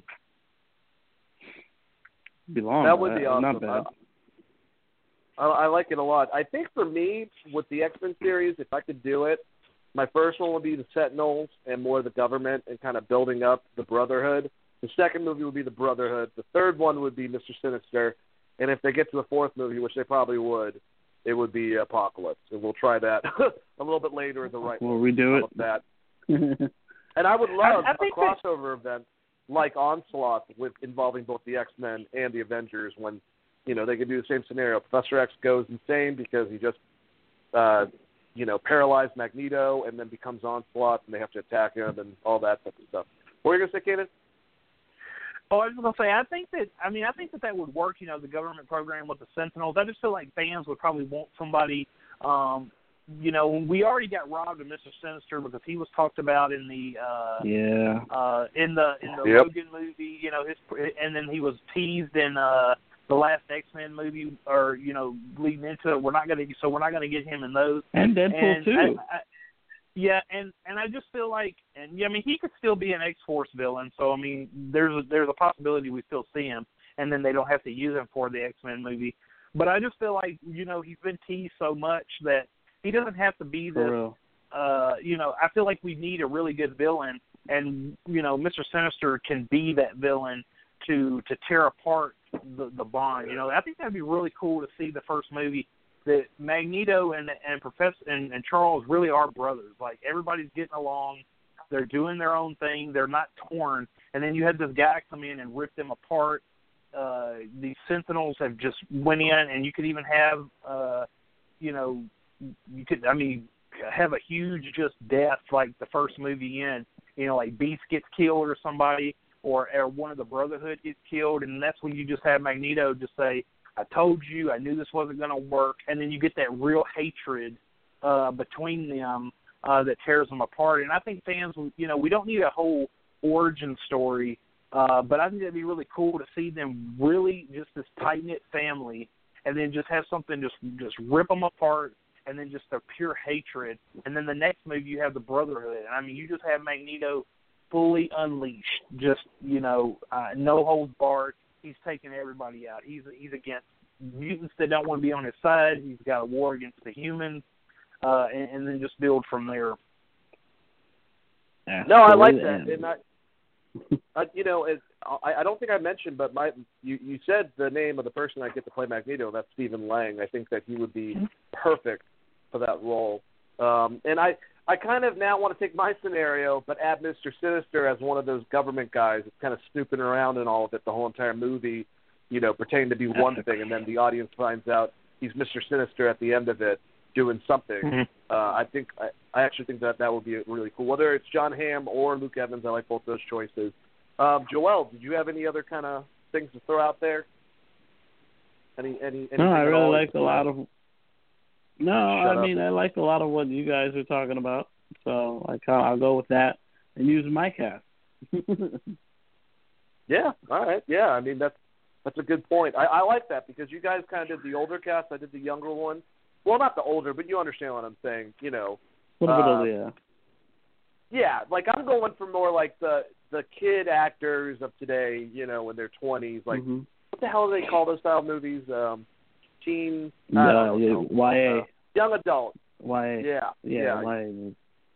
Be long,
that
but
would be awesome.
Not bad.
I, I like it a lot. I think for me, with the X-Men series, if I could do it, my first one would be the Sentinels and more the government and kind of building up the Brotherhood. The second movie would be the Brotherhood. The third one would be Mister Sinister. And if they get to the fourth movie, which they probably would, it would be Apocalypse. And we'll try that a little bit later in the right
We'll redo it.
That. And I would love
I, I
a
think
crossover that, event like Onslaught with involving both the X-Men and the Avengers when, you know, they could do the same scenario. Professor X goes insane because he just, uh, you know, paralyzed Magneto and then becomes Onslaught and they have to attack him and all that type of stuff. What were you going to say, Kanan?
Oh, I was going to say, I think that, I mean, I think that that would work, you know, the government program with the Sentinels. I just feel like fans would probably want somebody, um, you know, we already got robbed of Mister Sinister because he was talked about in the, uh,
yeah.
uh, in the, in the
Yep.
Logan movie, you know, his, and then he was teased in, uh, the last X-Men movie, or, you know, leading into it. We're not going to, so we're not going to get him in those.
And Deadpool,
and
too.
I, I, yeah, and, and I just feel like, and yeah, I mean, he could still be an X-Force villain. So I mean, there's a, there's a possibility we still see him, and then they don't have to use him for the X-Men movie. But I just feel like, you know, he's been teased so much that he doesn't have to be
For
this.
real.
Uh, you know, I feel like we need a really good villain, and you know, Mister Sinister can be that villain to to tear apart the the bond. You know, I think that'd be really cool to see the first movie. That Magneto and and Professor and, and Charles really are brothers. Like everybody's getting along, they're doing their own thing, they're not torn. And then you had this guy come in and rip them apart. Uh, the Sentinels have just went in, and you could even have, uh, you know, you could I mean have a huge just death like the first movie in. You know, like Beast gets killed or somebody, or or one of the Brotherhood gets killed, and that's when you just have Magneto just say, I told you, I knew this wasn't going to work, and then you get that real hatred uh, between them uh, that tears them apart. And I think fans, you know, we don't need a whole origin story, uh, but I think it'd be really cool to see them really just this tight-knit family, and then just have something just just rip them apart, and then just their pure hatred. And then the next movie you have the Brotherhood. I mean, you just have Magneto fully unleashed, just, you know, uh, no holds barred. He's taking everybody out. He's he's against mutants that don't want to be on his side. He's got a war against the humans, uh, and, and then just build from there.
No, I like that. And I, I you know, it, I, I don't think I mentioned, but my you, you said the name of the person I get to play Magneto, and that's Stephen Lang. I think that he would be perfect for that role. Um, and I, I kind of now want to take my scenario, but add Mister Sinister as one of those government guys that's kind of snooping around in all of it the whole entire movie, you know, pretending to be one thing, and then the audience finds out he's Mister Sinister at the end of it doing something.
Mm-hmm.
Uh, I think I, I actually think that that would be really cool. Whether it's John Hamm or Luke Evans, I like both those choices. Um, Joel, did you have any other kind of things to throw out there? Any any?
No, I really
like
like a lot of. No,
Shut
I
up.
mean I like a lot of what you guys are talking about. So like I'll, I'll go with that and use my cast.
Yeah, all right. Yeah, I mean that's that's a good point. I, I like that because you guys kind of did the older cast. I did the younger one. Well, not the older, but you understand what I'm saying. You know,
A little bit
uh,
older, yeah.
yeah. Like I'm going for more like the the kid actors of today. You know, in their twenties. Like
Mm-hmm.
what the hell do they call those style movies? Um, teen. I
Uh,
don't
yeah,
know.
Y A.
Uh, young adult.
Y A.
Yeah.
Yeah,
Yeah.
Y A.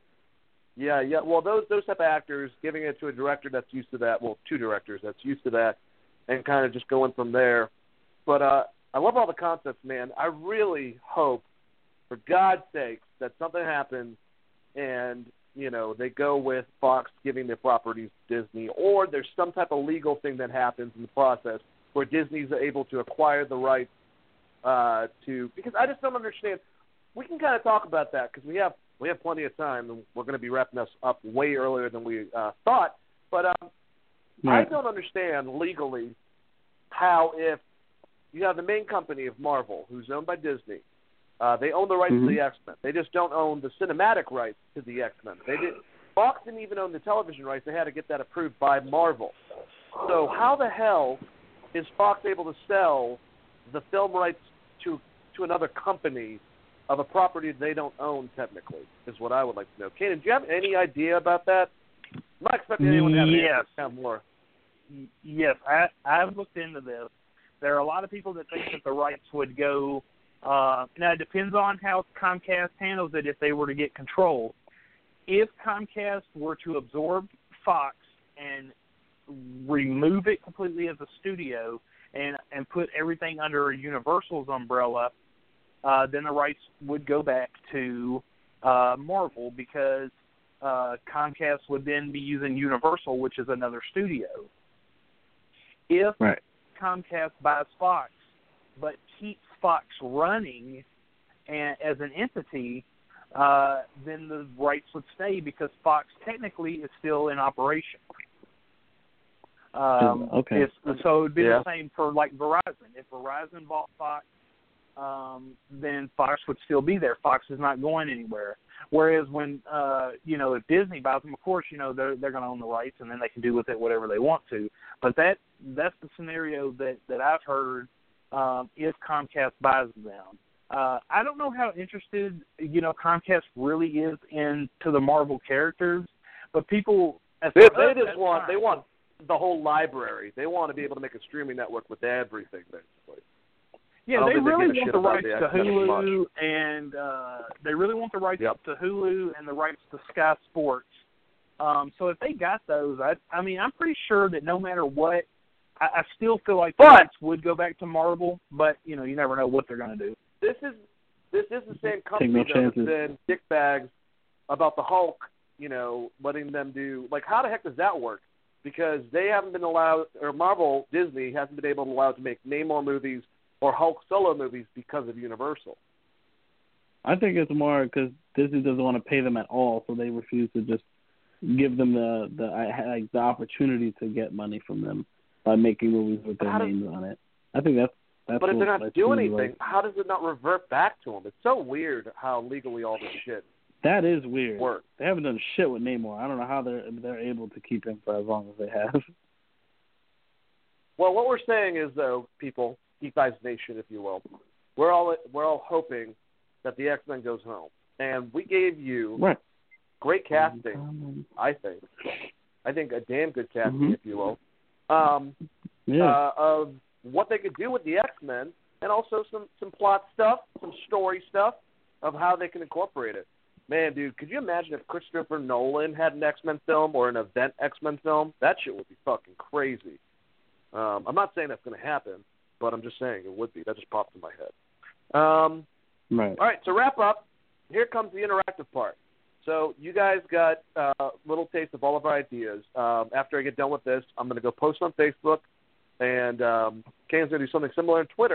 Yeah, yeah. Well, those those type of actors, giving it to a director that's used to that, well, two directors that's used to that, and kind of just going from there. But uh, I love all the concepts, man. I really hope, for God's sakes, that something happens, and you know they go with Fox giving their properties to Disney, or there's some type of legal thing that happens in the process where Disney's able to acquire the rights uh, to. Because I just don't understand. We can kind of talk about that because we have. We have plenty of time, and we're going to be wrapping us up way earlier than we uh, thought. But um,
Right.
I don't understand legally how if you have the main company of Marvel, who's owned by Disney, uh, they own the rights
Mhm.
to the X-Men. They just don't own the cinematic rights to the X-Men. They did. Fox didn't even own the television rights. They had to get that approved by Marvel. So how the hell is Fox able to sell the film rights to to another company of a property they don't own technically, is what I would like to know. Kanan, do you have any idea about that? I'm not expecting anyone to have an
Yes.
answer. Have more.
Y- Yes, I, I've looked into this. There are a lot of people that think that the rights would go. Uh, now, it depends on how Comcast handles it if they were to get control. If Comcast were to absorb Fox and remove it completely as a studio and, and put everything under Universal's umbrella, uh, then the rights would go back to uh, Marvel because uh, Comcast would then be using Universal, which is another studio. If
Right.
Comcast buys Fox but keeps Fox running and, as an entity, uh, then the rights would stay because Fox technically is still in operation. Um,
Okay.
It's, so it would be
Yeah.
the same for like Verizon. If Verizon bought Fox, um, then Fox would still be there. Fox is not going anywhere. Whereas when uh, you know if Disney buys them, of course you know they're they're going to own the rights and then they can do with it whatever they want to. But that that's the scenario that that I've heard um, if Comcast buys them. Uh, I don't know how interested you know Comcast really is into the Marvel characters, but people as
They,
far
they
as
just
that's
want
fine.
they want the whole library. They want to be able to make a streaming network with everything, basically. I
Yeah,
don't
they
think they
really
give a
want
shit
the
about
rights
the
to
X-Men
Hulu, and uh, they really want the rights
Yep.
to Hulu and the rights to Sky Sports. Um, so if they got those, I, I mean, I'm pretty sure that no matter what, I, I still feel like the
But-
rights would go back to Marvel. But you know, you never know what they're going to do.
This is this is the same
Take
company
no
though that's
chances.
been dickbags about the Hulk, you know, letting them do like how the heck does that work? Because they haven't been allowed, or Marvel, Disney hasn't been able to allow to make Namor movies or Hulk solo movies because of Universal.
I think it's more because Disney doesn't want to pay them at all, so they refuse to just give them the the like the opportunity to get money from them by making movies with their
How does-
names on it. I think that's that's.
But if
what
they're not
that
doing
seems
anything,
like.
how does it not revert back to them? It's so weird how legally all this shit
That is weird.
works.
They haven't done shit with Namor. I don't know how they're they're able to keep him for as long as they have.
Well, what we're saying is, though, people, Geek Vibes Nation, if you will, we're all we're all hoping that the X-Men goes home, and we gave you
Right.
great casting. I think, I think a damn good casting,
Mhm.
if you will, um,
Yeah.
uh, of what they could do with the X-Men, and also some some plot stuff, some story stuff of how they can incorporate it. Man, dude, could you imagine if Christopher Nolan had an X-Men film or an event X-Men film? That shit would be fucking crazy. Um, I'm not saying that's going to happen, but I'm just saying it would be. That just popped in my head. Um,
Right.
all right, to wrap up, here comes the interactive part. So you guys got a uh, little taste of all of our ideas. Um, after I get done with this, I'm going to go post on Facebook, and um, Kane's going to do something similar on Twitter,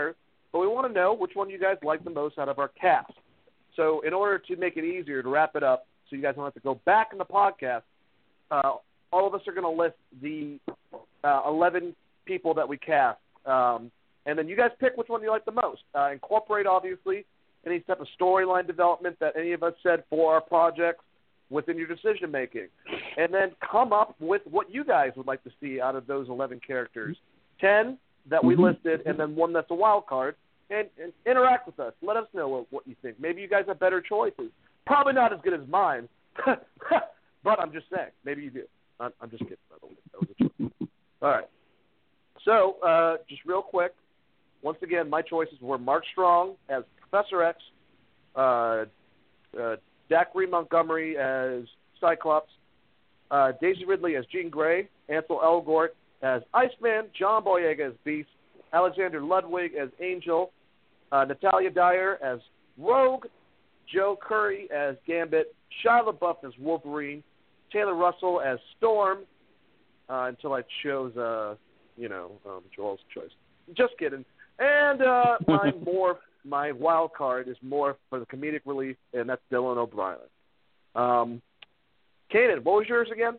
but we want to know which one you guys like the most out of our cast. So in order to make it easier to wrap it up, so you guys don't have to go back in the podcast, uh, all of us are going to list the uh, eleven people that we cast. Um, and then you guys pick which one you like the most. Uh, incorporate, obviously, any type of storyline development that any of us said for our projects within your decision-making. And then come up with what you guys would like to see out of those eleven characters. ten that we listed, and then one that's a wild card. And, and interact with us. Let us know what, what you think. Maybe you guys have better choices. Probably not as good as mine, but I'm just saying. Maybe you do. I'm, I'm just kidding, by the way. That was a choice. All right. So, uh, just real quick, once again, my choices were Mark Strong as Professor X, uh, uh, Zachary Montgomery as Cyclops, uh, Daisy Ridley as Jean Grey, Ansel Elgort as Iceman, John Boyega as Beast, Alexander Ludwig as Angel, uh, Natalia Dyer as Rogue, Joe Curry as Gambit, Shia LaBeouf as Wolverine, Taylor Russell as Storm, uh, until I chose, uh, you know, um, Joel's choice. Just kidding. And uh, my more my wild card is more for the comedic relief, and that's Dylan O'Brien. Um, Kanan, what was yours again?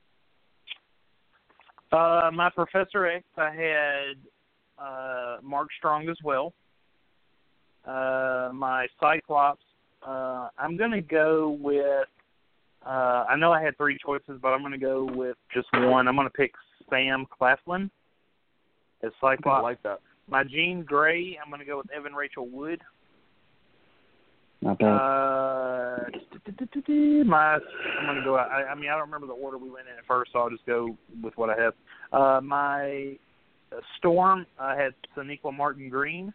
Uh, my Professor X, I had uh, Mark Strong as well. Uh, my Cyclops, uh, I'm going to go with, uh, I know I had three choices, but I'm going to go with just one. I'm going to pick Sam Claflin as Cyclops.
I like that.
My Jean Grey, I'm going to go with Evan Rachel Wood.
Not bad.
Uh, my, I'm going to go, I, I mean, I don't remember the order we went in at first, so I'll just go with what I have. Uh, my Storm, I had Sonequa Martin Green.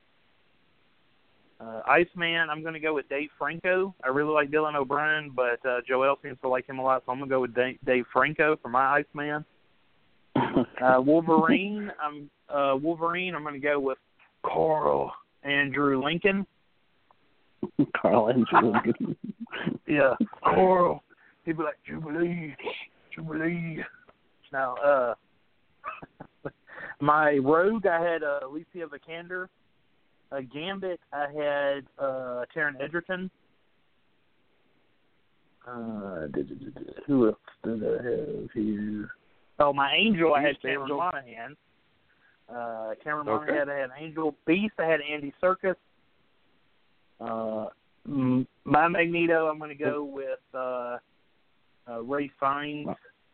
Uh, Iceman, I'm going to go with Dave Franco. I really like Dylan O'Brien, but uh, Joel seems to like him a lot, so I'm going to go with Dave, Dave Franco for my Iceman. uh, Wolverine, I'm uh, Wolverine. I'm going to go with Carl Andrew Lincoln.
Carl Andrew Lincoln.
Yeah, Carl. He'd be like Jubilee, Jubilee. Now, uh, my Rogue, I had uh, Alicia Vikander. Uh, Gambit, I had uh, Taron Egerton. Uh, who else did I have here? Oh, my Angel, I had Cameron
Angel.
Monaghan. Uh, Cameron
Okay.
Monaghan, I had Angel. Beast, I had Andy Serkis. Uh, m- my Magneto, I'm going to go with uh, uh, Ray Fiennes.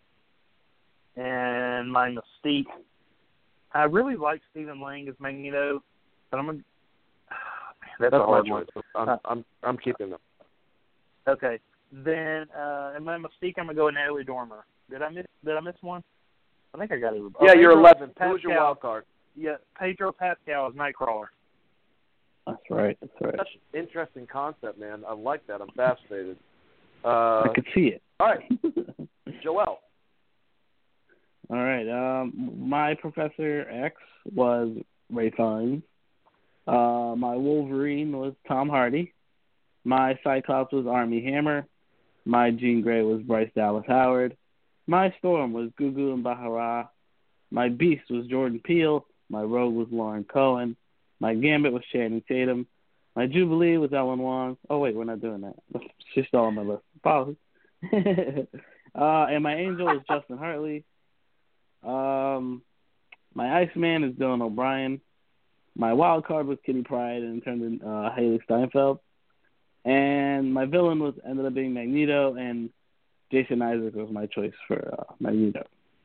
And my Mystique, I really like Stephen Lang as Magneto, but I'm going to... That's,
That's
a
my
hard
choice.
one.
I'm,
Uh,
I'm, I'm keeping them.
Okay. Then, uh, in my Mystique, I'm going to go with Natalie Dormer. Did I miss Did I miss one? I think I got it. Oh,
Yeah, you're
Pedro
eleven. Who was your
Pascal.
wild card?
Yeah, Pedro Pascal as Nightcrawler.
That's right. That's right.
Such an interesting concept, man. I like that. I'm fascinated. Uh,
I could see it.
all right, Joel.
All right. Um, my Professor X was Ray Fiennes. Uh, my Wolverine was Tom Hardy. My Cyclops was Armie Hammer. My Jean Grey was Bryce Dallas Howard. My Storm was Gugu Mbatha-Raw. My Beast was Jordan Peele. My Rogue was Lauren Cohen. My Gambit was Channing Tatum. My Jubilee was Ellen Wong. Oh, wait, we're not doing that. She's still on my list. Apologies. uh, and my Angel was Justin Hartley. Um, my Iceman is Dylan O'Brien. My wild card was Kitty Pryde and turned in uh, Haley Steinfeld. And my villain was ended up being Magneto, and Jason Isaac was my choice for uh, Magneto.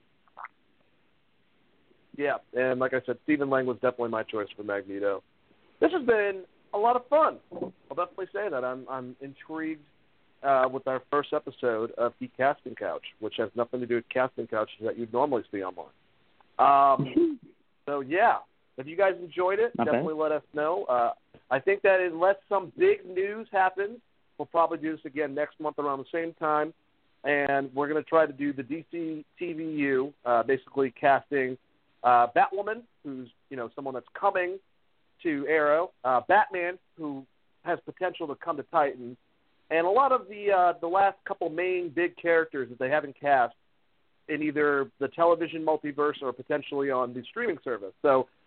Yeah, and like I said, Stephen Lang was definitely my choice for Magneto. This has been a lot of fun. I'll definitely say that. I'm I'm intrigued uh, with our first episode of the Casting Couch, which has nothing to do with casting couches that you'd normally see online. Um, so, yeah, if you guys enjoyed it,
Not
definitely let us know. Uh, I think that unless some big news happens, we'll probably do this again next month around the same time, and we're going to try to do the D C T V U, uh, basically casting uh, Batwoman, who's you know someone that's coming to Arrow, uh, Batman, who has potential to come to Titans, and a lot of the uh, the last couple main big characters that they haven't cast in either the television multiverse or potentially on the streaming service. So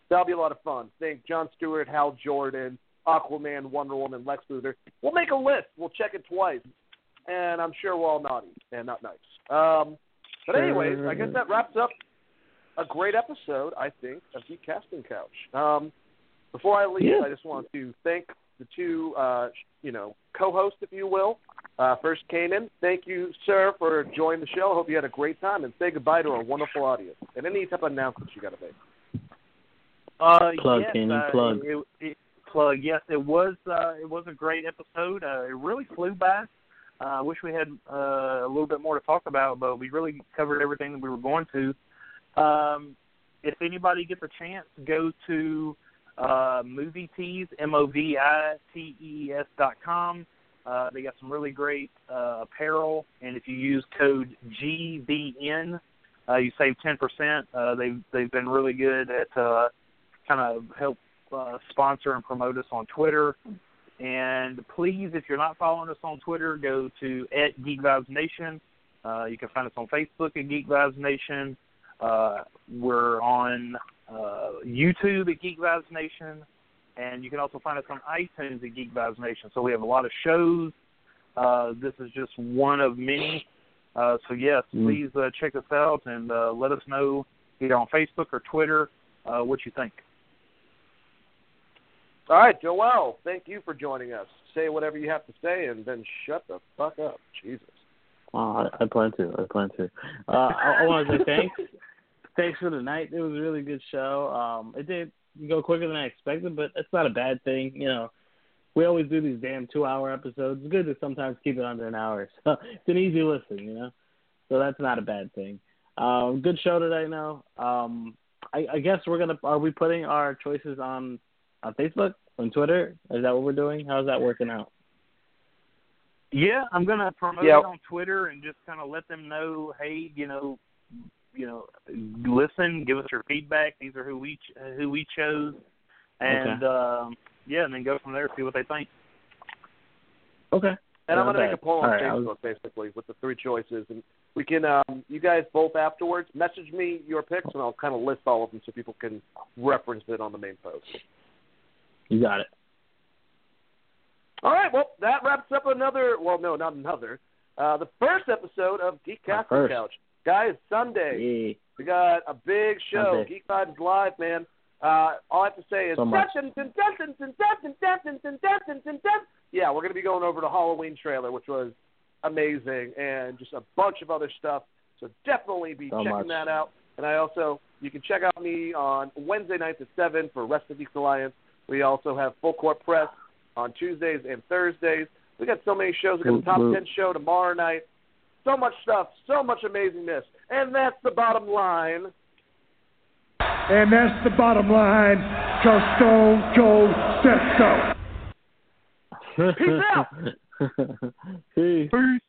That'll be a lot of fun. Think Jon Stewart, Hal Jordan, Aquaman, Wonder Woman, Lex Luthor. We'll make a list. We'll check it twice. And I'm sure we're all naughty and not nice. Um, but anyways, I guess that wraps up a great episode, I think, of Geek Casting Couch. Um, before I leave, yeah. I just want to thank the two, uh, you know, co-hosts, if you will. Uh, first, Kanan, thank you, sir, for joining the show. I hope you had a great time, and say goodbye to our wonderful audience. And any type of announcements you got to make.
Uh,
plug,
yes,
Kanan,
uh,
plug.
It, it, plug. Yes, it was. Uh, it was a great episode. Uh, it really flew by. I uh, wish we had uh, a little bit more to talk about, but we really covered everything that we were going to. Um, if anybody gets a chance, go to uh, Movie Tees, M O V I T E S dot com. Uh, they got some really great uh, apparel, and if you use code G V N, uh, you save ten percent. Uh, they've, they've been really good at uh, kind of help uh, sponsor and promote us on Twitter. And please, if you're not following us on Twitter, go to at Geek Vibes Nation. Uh, you can find us on Facebook at Geek Vibes Nation. Uh, we're on uh, YouTube at Geek Vibes Nation. And you can also find us on iTunes at Geek Vibes Nation. So we have a lot of shows. Uh, this is just one of many. Uh, so, yes, mm. please uh, check us out and uh, let us know either on Facebook or Twitter uh, what you think.
All right, Joel, thank you for joining us. Say whatever you have to say and then shut the fuck up. Jesus.
Oh, I, I plan to. I plan to. Uh, I, I want to say thanks. Thanks for the night. It was a really good show. Um, it did go quicker than I expected, but it's not a bad thing. You know, we always do these damn two-hour episodes. It's good to sometimes keep it under an hour. So it's an easy listen, you know. So that's not a bad thing. Um, good show today, now. Um, I, I guess we're gonna. Are we putting our choices on? On Facebook, on Twitter? Is that what we're doing? How's that working out?
Yeah, I'm going to promote
yep.
it on Twitter and just kind of let them know, hey, you know, you know, listen, give us your feedback. These are who we who we chose, and
okay.
um, yeah, and then go from there, see what they think.
Okay.
And
Not
I'm going to
bad.
make a poll on
right,
Facebook,
was...
basically, with the three choices, and we can, um, you guys both afterwards message me your picks, and I'll kind of list all of them so people can reference it on the main post.
You got it.
All right, well, that wraps up another, well, no, not another, uh, the first episode of Geek Casting Couch. Guys, Sunday,
yeah.
we got a big show,
Sunday.
Geek Vibes Live, man. Uh, all I have to say is,
So much.
yeah, we're going to be going over the Halloween trailer, which was amazing, and just a bunch of other stuff, so definitely be
So
checking
much.
that out. And I also, you can check out me on Wednesday nights at seven for Rest of Geeks Alliance. We also have Full Court Press on Tuesdays and Thursdays. We got so many shows. We got the Top
Boop, boop.
ten show tomorrow night. So much stuff, so much amazingness. And that's the bottom line.
And that's the bottom line, because Stone Cold said so.
Peace out.
Peace.
Peace.